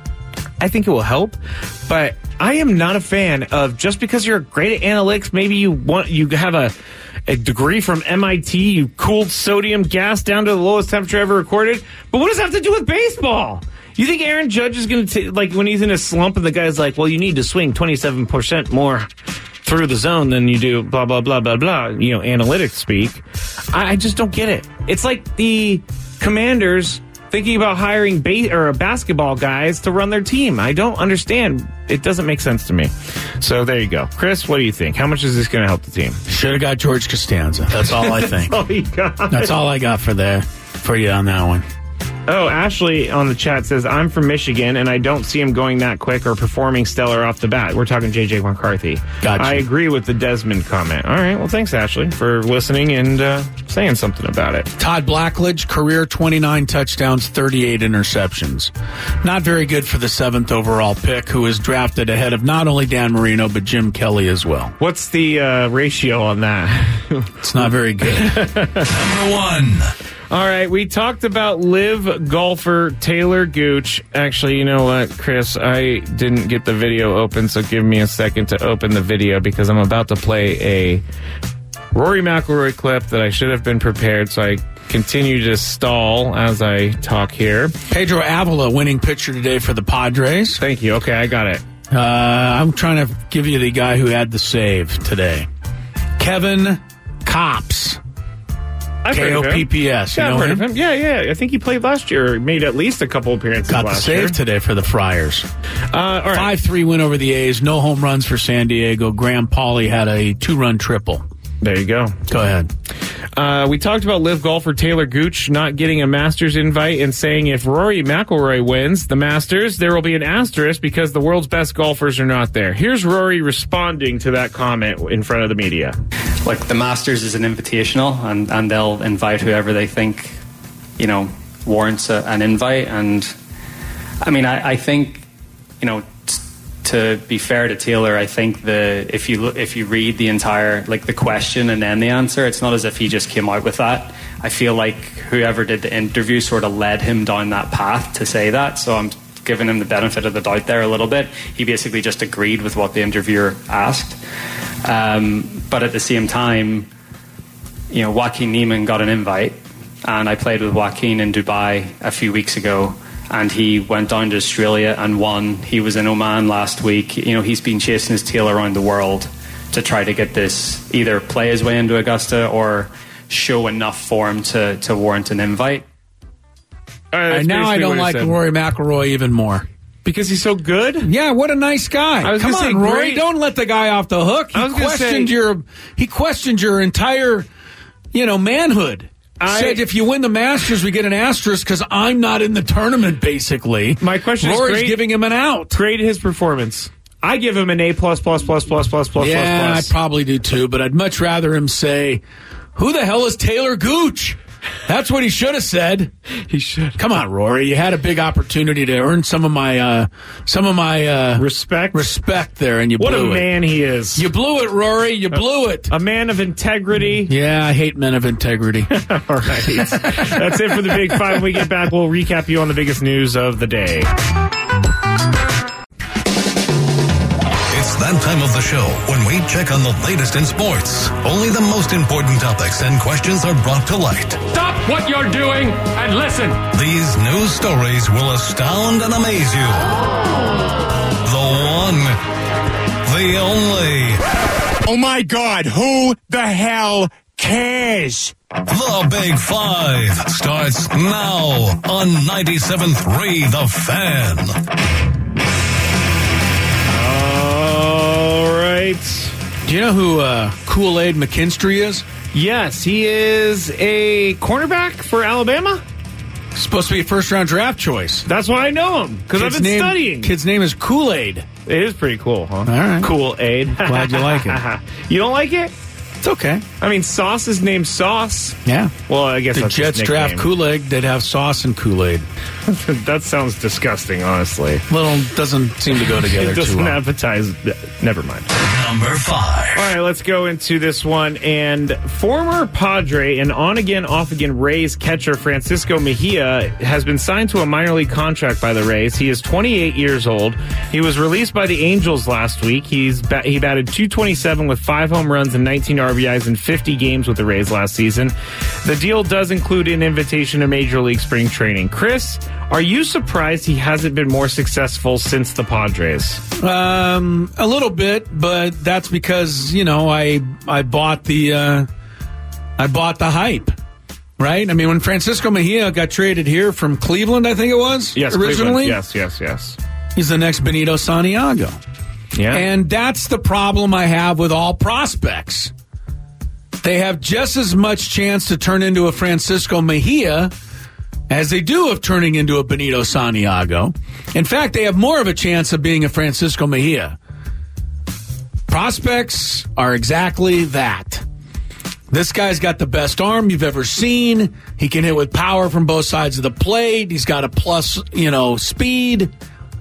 I think it will help, but I am not a fan of just because you're great at analytics, maybe you have a degree from MIT, you cooled sodium gas down to the lowest temperature ever recorded. But what does that have to do with baseball? You think Aaron Judge is going to, like, when he's in a slump and the guy's like, well, you need to swing 27% more through the zone than you do, blah, blah, blah, blah, blah, analytics speak. I just don't get it. It's like the Commanders thinking about hiring basketball guys to run their team. I don't understand. It doesn't make sense to me. So there you go. Chris, what do you think? How much is this going to help the team? Should have got George Costanza. That's all I think. That's all you got. That's all I got for you on that one. Oh, Ashley on the chat says, I'm from Michigan, and I don't see him going that quick or performing stellar off the bat. We're talking J.J. McCarthy. Gotcha. I agree with the Desmond comment. All right, well, thanks, Ashley, for listening and saying something about it. Todd Blackledge, career 29 touchdowns, 38 interceptions. Not very good for the 7th overall pick, who was drafted ahead of not only Dan Marino, but Jim Kelly as well. What's the ratio on that? It's not very good. Number 1. All right, we talked about live golfer Taylor Gooch. Actually, you know what, Chris? I didn't get the video open, so give me a second to open the video because I'm about to play a Rory McIlroy clip that I should have been prepared, so I continue to stall as I talk here. Pedro Avila winning pitcher today for the Padres. Thank you. Okay, I got it. I'm trying to give you the guy who had the save today. Kevin Kopps. I've heard of him. K-O-P-P-S. Yeah, You know I've heard him? of him. Yeah. I think he played last year, or made at least a couple appearances Got the last year. save today for the Friars. All right. 5-3 win over the A's. No home runs for San Diego. Graham Pauley had a 2-run triple. There you go. Go ahead. We talked about live golfer Taylor Gooch not getting a Masters invite and saying if Rory McIlroy wins the Masters, there will be an asterisk because the world's best golfers are not there. Here's Rory responding to that comment in front of the media. Like, the Masters is an invitational, and they'll invite whoever they think, warrants an invite. And I mean, I think, to be fair to Taylor, I think if you read the entire, the question and then the answer, it's not as if he just came out with that. I feel like whoever did the interview sort of led him down that path to say that. So I'm giving him the benefit of the doubt there a little bit. He basically just agreed with what the interviewer asked. But at the same time, Joaquin Niemann got an invite, and I played with Joaquin in Dubai a few weeks ago, and he went down to Australia and won. He was in Oman last week. He's been chasing his tail around the world to try to get this, either play his way into Augusta or show enough form to warrant an invite. Now I don't like Rory McIlroy even more. Because he's so good? Yeah, what a nice guy. Come on, Rory. Great. Don't let the guy off the hook. He questioned your entire, manhood. Said if you win the Masters, we get an asterisk because I'm not in the tournament, basically. My question is, Rory's giving him an out. Grade his performance. I give him an A+++++++++. Yeah, I probably do too, but I'd much rather him say, who the hell is Taylor Gooch? That's what he should have said. He should. Come on, Rory. You had a big opportunity to earn some of my respect there, and you blew it. What a man he is. You blew it, Rory. You blew it. A man of integrity. Yeah, I hate men of integrity. All right. That's it for the Big Five. When we get back, we'll recap you on the biggest news of the day. It's that time of the show when we check on the latest in sports. Only the most important topics and questions are brought to light. Stop what you're doing and listen. These news stories will astound and amaze you. The one, the only. Oh my God, who the hell cares? The Big Five starts now on 97.3 The Fan. All right. Do you know who Kool-Aid McKinstry is? Yes, he is a cornerback for Alabama. Supposed to be a first-round draft choice. That's why I know him, because I've been studying. Kid's name is Kool-Aid. It is pretty cool, huh? All right. Kool-Aid. Glad you like it. You don't like it? It's okay. I mean, Sauce is named Sauce. Yeah. Well, I guess the that's Jets his draft nickname. Kool-Aid, they'd have sauce and Kool-Aid. That sounds disgusting, honestly. Little doesn't seem to go together It too doesn't well. advertise. Never mind. Number 5. All right, let's go into this one. And former Padre and on-again, off-again Rays catcher Francisco Mejia has been signed to a minor league contract by the Rays. He is 28 years old. He was released by the Angels last week. He batted .227 with 5 home runs and 19 RBIs in 50 games with the Rays last season. The deal does include an invitation to Major League spring training. Chris, are you surprised he hasn't been more successful since the Padres? A little bit, but that's because, you know, I bought the hype, right? I mean, when Francisco Mejia got traded here from Cleveland, I think it was, Yes, originally. Cleveland. Yes. He's the next Benito Santiago. Yeah. And that's the problem I have with all prospects. They have just as much chance to turn into a Francisco Mejia as they do of turning into a Benito Santiago. In fact, they have more of a chance of being a Francisco Mejia. Prospects are exactly that. This guy's got the best arm you've ever seen. He can hit with power from both sides of the plate. He's got a plus, speed.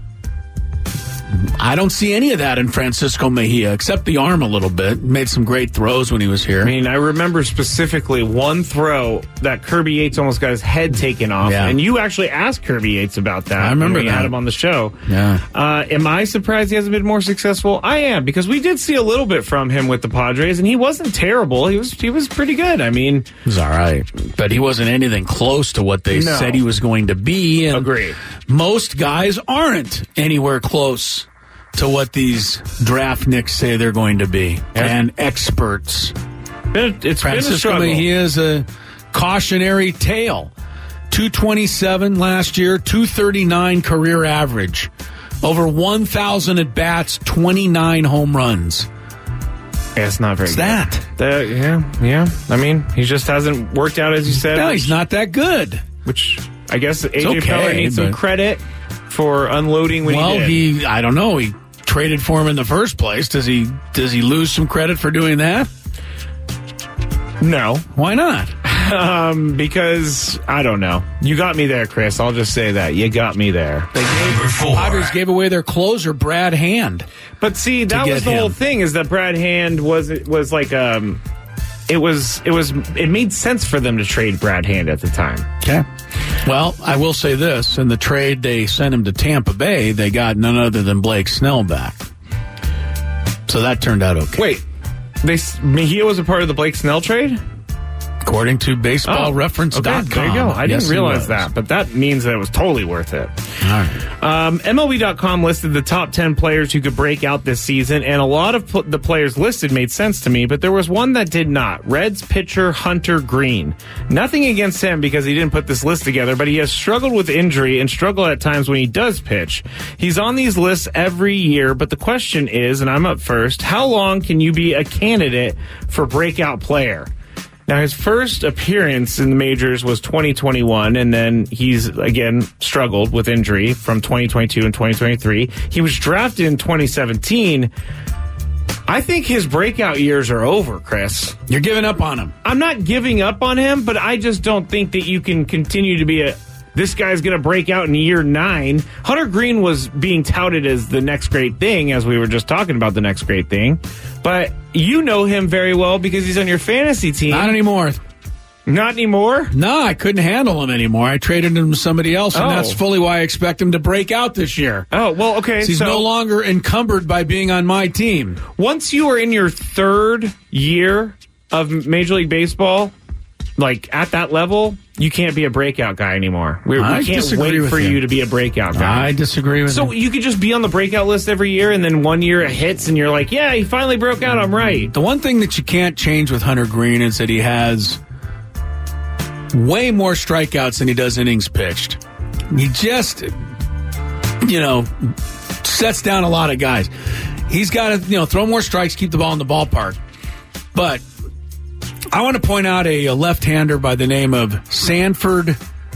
I don't see any of that in Francisco Mejia, except the arm a little bit. Made some great throws when he was here. I mean, I remember specifically one throw that Kirby Yates almost got his head taken off, and you actually asked Kirby Yates about that. I remember when we that. had him on the show. Yeah. Am I surprised he hasn't been more successful? I am, because we did see a little bit from him with the Padres, and he wasn't terrible. He was pretty good. I mean, He was all right, but he wasn't anything close to what they said he was going to be. And Agreed. Most guys aren't anywhere close to what these draftniks say they're going to be, and experts. It's been a Francisco struggle. Mejia is a cautionary tale. 227 last year, 239 career average, over 1,000 at bats, 29 home runs. Yeah, it's not very What's good. that? Yeah. I mean, he just hasn't worked out as you said. No, he's not that good. Which I guess AJ okay, Preller needs some but- credit for unloading when Well, he did. I don't know. He traded for him in the first place. Does he lose some credit for doing that? No. Why not? Because I don't know. You got me there, Chris. I'll just say that. You got me there. Number 4. Padres gave away their closer, Brad Hand. But see, that get was the whole him. thing, is that Brad Hand was like it made sense for them to trade Brad Hand at the time. Okay. Well, I will say this. In the trade they sent him to Tampa Bay, they got none other than Blake Snell back. So that turned out okay. Wait, Mejia was a part of the Blake Snell trade? According to BaseballReference.com. Okay, there you go. I Yes, didn't he realize was. that, but that means that it was totally worth it. All right. MLB.com listed the top 10 players who could break out this season, and a lot of the players listed made sense to me, but there was one that did not. Reds pitcher Hunter Green. Nothing against him because he didn't put this list together, but he has struggled with injury and struggled at times when he does pitch. He's on these lists every year, but the question is, and I'm up first, how long can you be a candidate for breakout player? Now, his first appearance in the majors was 2021, and then he's, again, struggled with injury from 2022 and 2023. He was drafted in 2017. I think his breakout years are over, Chris. You're giving up on him. I'm not giving up on him, but I just don't think that you can continue to be this guy's going to break out in year 9. Hunter Green was being touted as the next great thing, as we were just talking about the next great thing. But you know him very well because he's on your fantasy team. Not anymore. Not anymore? No, I couldn't handle him anymore. I traded him to somebody else, and Oh. that's fully why I expect him to break out this year. Oh, well, okay. He's no longer encumbered by being on my team. Once you are in your third year of Major League Baseball, like at that level, you can't be a breakout guy anymore. We I can't disagree wait with for you. you to be a breakout guy. I disagree with So you. you could just be on the breakout list every year, and then one year it hits, and you're like, yeah, he finally broke out. I'm right. The one thing that you can't change with Hunter Green is that he has way more strikeouts than he does innings pitched. He just, sets down a lot of guys. He's got to, throw more strikes, keep the ball in the ballpark. But I want to point out a left-hander by the name of Sanford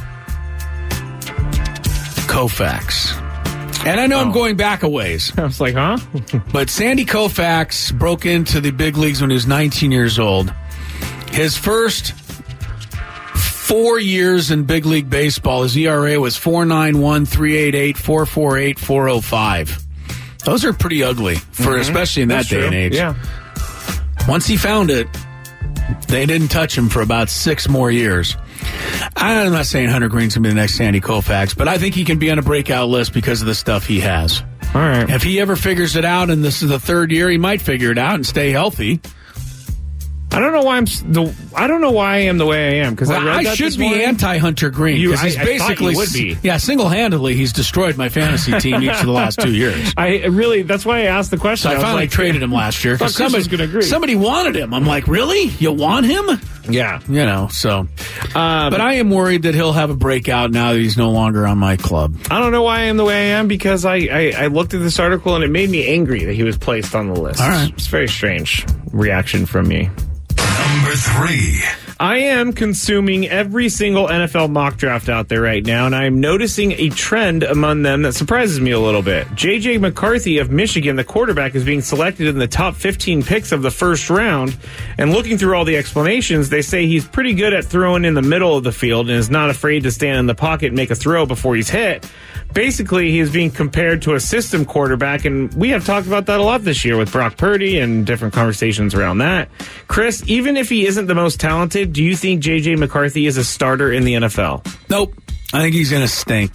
Koufax. And I know I'm going back a ways. I was like, huh? But Sandy Koufax broke into the big leagues when he was 19 years old. His first 4 years in big league baseball, his ERA was 4.91, 3.88, 4.48, 4.05. Those are pretty ugly, for especially in that That's day true. and age. Yeah. Once he found it, they didn't touch him for about 6 more years. I'm not saying Hunter Green's going to be the next Sandy Koufax, but I think he can be on a breakout list because of the stuff he has. All right. If he ever figures it out, and this is the third year, he might figure it out and stay healthy. I don't know why I don't know why I am the way I am, because I should be anti-Hunter Green because he's I thought basically you would be. Yeah, single-handedly he's destroyed my fantasy team each of the last 2 years. That's why I asked the question. So I finally traded him last year because Thought Chris was gonna agree. somebody wanted him. I'm like, really? You want him? Yeah. But I am worried that he'll have a breakout now that he's no longer on my club. I don't know why I am the way I am, because I looked at this article and it made me angry that he was placed on the list. All right. It's a very strange reaction from me. Number 3. I am consuming every single NFL mock draft out there right now, and I'm noticing a trend among them that surprises me a little bit. J.J. McCarthy of Michigan, the quarterback, is being selected in the top 15 picks of the first round. And looking through all the explanations, they say he's pretty good at throwing in the middle of the field and is not afraid to stand in the pocket and make a throw before he's hit. Basically, he is being compared to a system quarterback, and we have talked about that a lot this year with Brock Purdy and different conversations around that. Chris, even if he isn't the most talented, do you think J.J. McCarthy is a starter in the NFL? Nope. I think he's going to stink.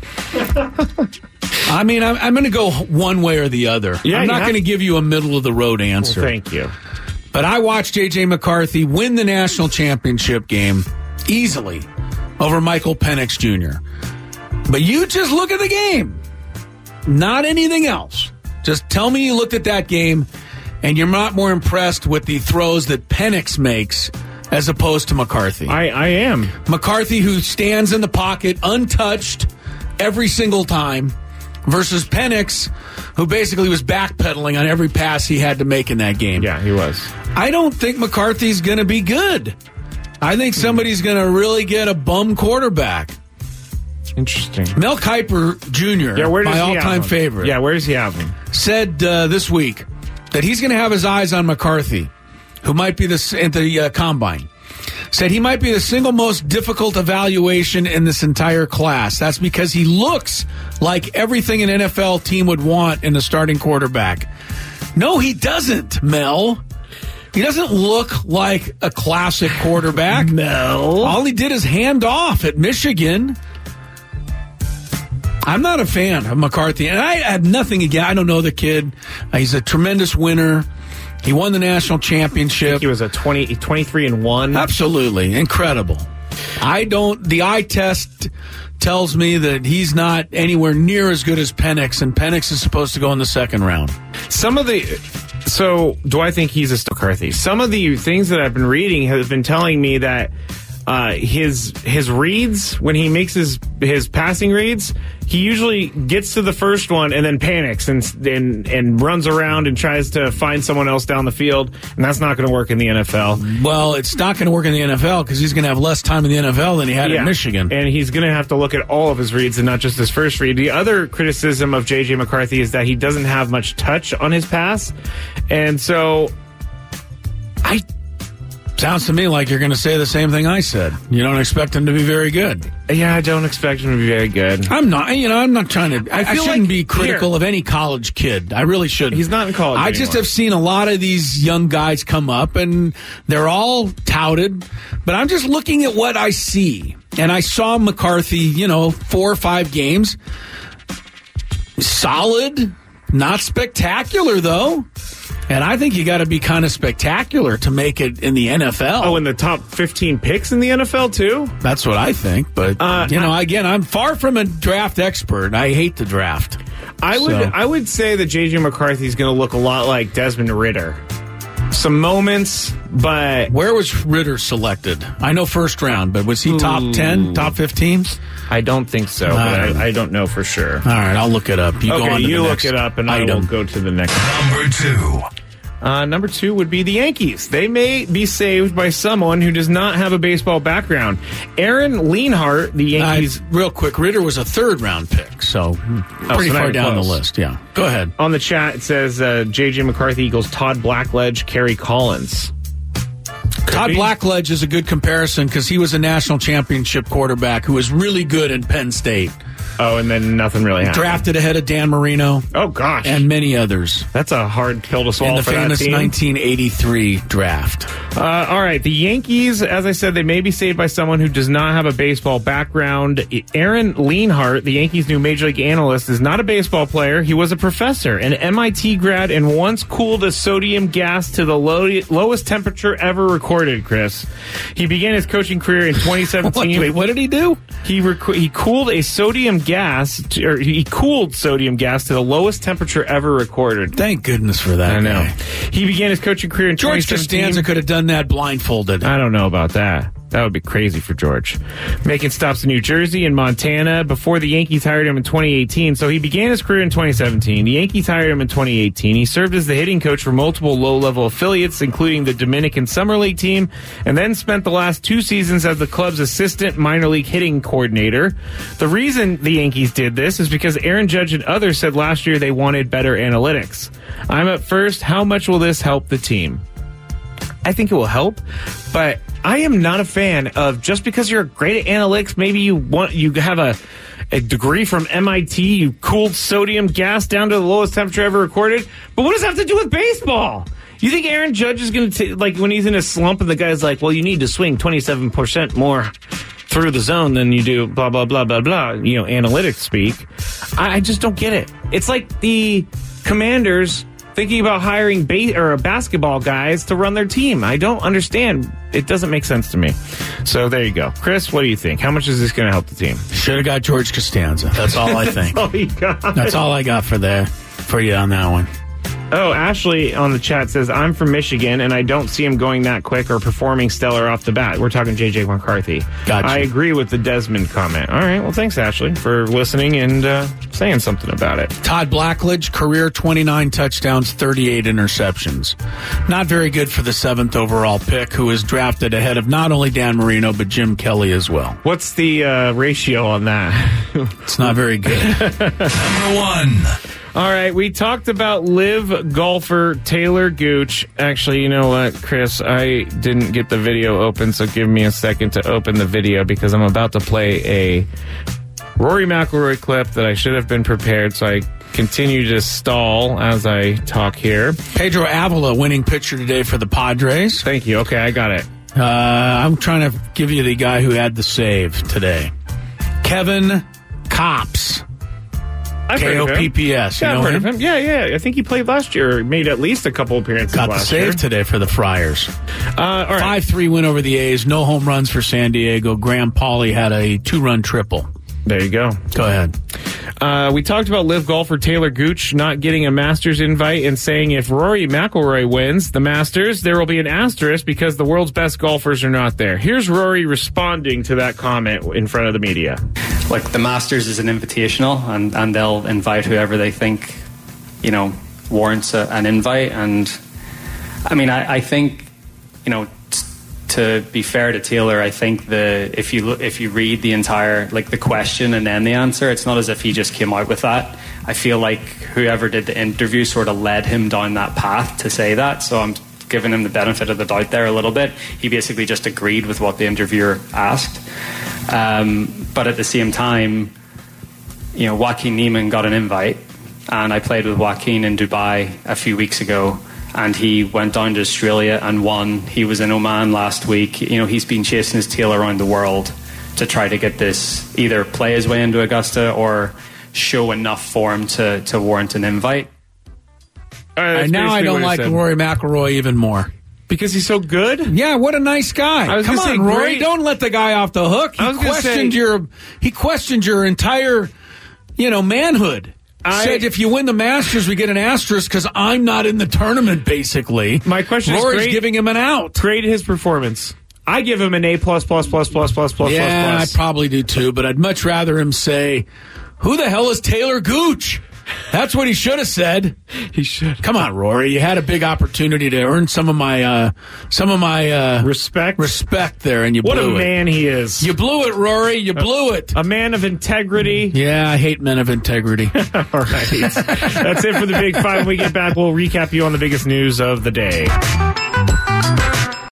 I mean, I'm going to go one way or the other. Yeah, I'm not going to give you a middle-of-the-road answer. Well, thank you. But I watched J.J. McCarthy win the national championship game easily over Michael Penix Jr. But you just look at the game, not anything else. Just tell me you looked at that game and you're not more impressed with the throws that Penix makes as opposed to McCarthy. I am. McCarthy, who stands in the pocket untouched every single time, versus Penix, who basically was backpedaling on every pass he had to make in that game. Yeah, he was. I don't think McCarthy's going to be good. I think somebody's going to really get a bum quarterback. Interesting. Mel Kiper Jr., Where does my he have all-time him? favorite, Yeah, where does he have him? said this week that he's going to have his eyes on McCarthy, who might be at the combine. Said he might be the single most difficult evaluation in this entire class. That's because he looks like everything an NFL team would want in a starting quarterback. No, he doesn't, Mel. He doesn't look like a classic quarterback. Mel. All he did is hand off at Michigan. I'm not a fan of McCarthy, and I have nothing against. I don't know the kid. He's a tremendous winner. He won the national championship. He was a 23-1. Absolutely incredible. The eye test tells me that he's not anywhere near as good as Penix, and Penix is supposed to go in the second round. So, do I think he's a McCarthy? Some of the things that I've been reading have been telling me that his reads, when he makes his passing reads, he usually gets to the first one and then panics and runs around and tries to find someone else down the field, and that's not going to work in the NFL. Well, it's not going to work in the NFL because he's going to have less time in the NFL than he had at Michigan. And he's going to have to look at all of his reads and not just his first read. The other criticism of J.J. McCarthy is that he doesn't have much touch on his pass, and so Sounds to me like you're going to say the same thing I said. You don't expect him to be very good. Yeah, I don't expect him to be very good. I'm not trying to. I feel shouldn't like be critical of any college kid. I really shouldn't. He's not in college I just anymore. have seen a lot of these young guys come up, and they're all touted. But I'm just looking at what I see. And I saw McCarthy, 4 or 5 games. Solid, not spectacular, though. And I think you got to be kind of spectacular to make it in the NFL. Oh, in the top 15 picks in the NFL, too? That's what I think. But, again, I'm far from a draft expert. I hate the draft. I would say that J.J. McCarthy is going to look a lot like Desmond Ridder. Some moments, but... Where was Ridder selected? I know first round, but was he top 10, top 15? I don't think so, but I don't know for sure. All right, I'll look it up. You go on to you the look next it up, and item. I will go to the next. Number 2. Number 2 would be the Yankees. They may be saved by someone who does not have a baseball background. Aaron Leonhardt, the Yankees... real quick, Ridder was a third-round pick, so pretty so far not down close. the list. Yeah, go ahead. On the chat, it says J.J. McCarthy equals Todd Blackledge, Kerry Collins. Todd Blackledge is a good comparison because he was a national championship quarterback who was really good in Penn State. Oh, and then nothing really happened. Drafted ahead of Dan Marino. Oh, gosh. And many others. That's a hard pill to swallow in the for that famous team. 1983 draft. All right, the Yankees, as I said, they may be saved by someone who does not have a baseball background. Aaron Leonhardt, the Yankees' new Major League analyst, is not a baseball player. He was a professor, an MIT grad, and once cooled a sodium gas to the lowest temperature ever recorded, Chris. He began his coaching career in 2017. Wait, what did he do? He cooled a sodium gas, he cooled sodium gas to the lowest temperature ever recorded. Thank goodness for that. I know. guy. He began his coaching career in George 2017. Costanza could have done that blindfolded. I don't know about that. That would be crazy for George. Making stops in New Jersey and Montana before the Yankees hired him in 2018. So he began his career in 2017. The Yankees hired him in 2018. He served as the hitting coach for multiple low-level affiliates, including the Dominican Summer League team, and then spent the last 2 seasons as the club's assistant minor league hitting coordinator. The reason the Yankees did this is because Aaron Judge and others said last year they wanted better analytics. I'm at first, how much will this help the team? I think it will help, but I am not a fan of just because you're great at analytics, maybe you have a degree from MIT, you cooled sodium gas down to the lowest temperature ever recorded. But what does that have to do with baseball? You think Aaron Judge is going to like when he's in a slump and the guy's like, well, you need to swing 27% more through the zone than you do blah, blah, blah, blah, blah, analytics speak. I just don't get it. It's like the Commanders thinking about hiring basketball guys to run their team. I don't understand. It doesn't make sense to me. So there you go. Chris, what do you think? How much is this going to help the team? Should have got George Costanza. That's all I think. That's all you got. That's all I got for you on that one. Oh, Ashley on the chat says, I'm from Michigan, and I don't see him going that quick or performing stellar off the bat. We're talking J.J. McCarthy. Gotcha. I agree with the Desmond comment. All right, well, thanks, Ashley, for listening and saying something about it. Todd Blackledge, career 29 touchdowns, 38 interceptions. Not very good for the 7th overall pick, who was drafted ahead of not only Dan Marino, but Jim Kelly as well. What's the ratio on that? It's not very good. Number 1. All right, we talked about live golfer Taylor Gooch. Actually, you know what, Chris? I didn't get the video open, so give me a second to open the video because I'm about to play a Rory McIlroy clip that I should have been prepared, so I continue to stall as I talk here. Pedro Avila winning pitcher today for the Padres. Thank you. Okay, I got it. I'm trying to give you the guy who had the save today. Kevin Kopps. K-O-P-P-S. Yeah, You know I've heard him? of him. Yeah. I think he played last year, made at least a couple appearances Got the last save year. today for the Friars. All right. 5-3 win over the A's. No home runs for San Diego. Graham Pauley had a 2-run triple. There you go. Go ahead. We talked about live golfer Taylor Gooch not getting a Masters invite and saying if Rory McIlroy wins the Masters, there will be an asterisk because the world's best golfers are not there. Here's Rory responding to that comment in front of the media. Like, the Masters is an invitational, and they'll invite whoever they think, warrants an invite. And I mean, I think, to be fair to Taylor, I think if you read the entire, the question and then the answer, it's not as if he just came out with that. I feel like whoever did the interview sort of led him down that path to say that. So I'm given him the benefit of the doubt there a little bit. He basically just agreed with what the interviewer asked. But at the same time, you know, Joaquin Niemann got an invite, and I played with Joaquin in Dubai a few weeks ago, and he went down to Australia and won. He was in Oman last week. You know, he's been chasing his tail around the world to try to get this, either play his way into Augusta or show enough form to warrant an invite. Now I don't like Rory McIlroy even more. Because he's so good? Yeah, what a nice guy. Come on, Rory, great. don't let the guy off the hook. He questioned your entire, manhood. Said if you win the Masters, we get an asterisk because I'm not in the tournament, basically. My question is, Rory's giving him an out. Grade his performance. I give him an A+++++++++. Yeah, I probably do too, but I'd much rather him say, who the hell is Taylor Gooch? That's what he should have said. He should. Come on, Rory. You had a big opportunity to earn some of my respect there, and you blew it. What a man he is. You blew it, Rory. You blew it. A man of integrity. Yeah, I hate men of integrity. All right. That's it for the Big Five. When we get back, we'll recap you on the biggest news of the day.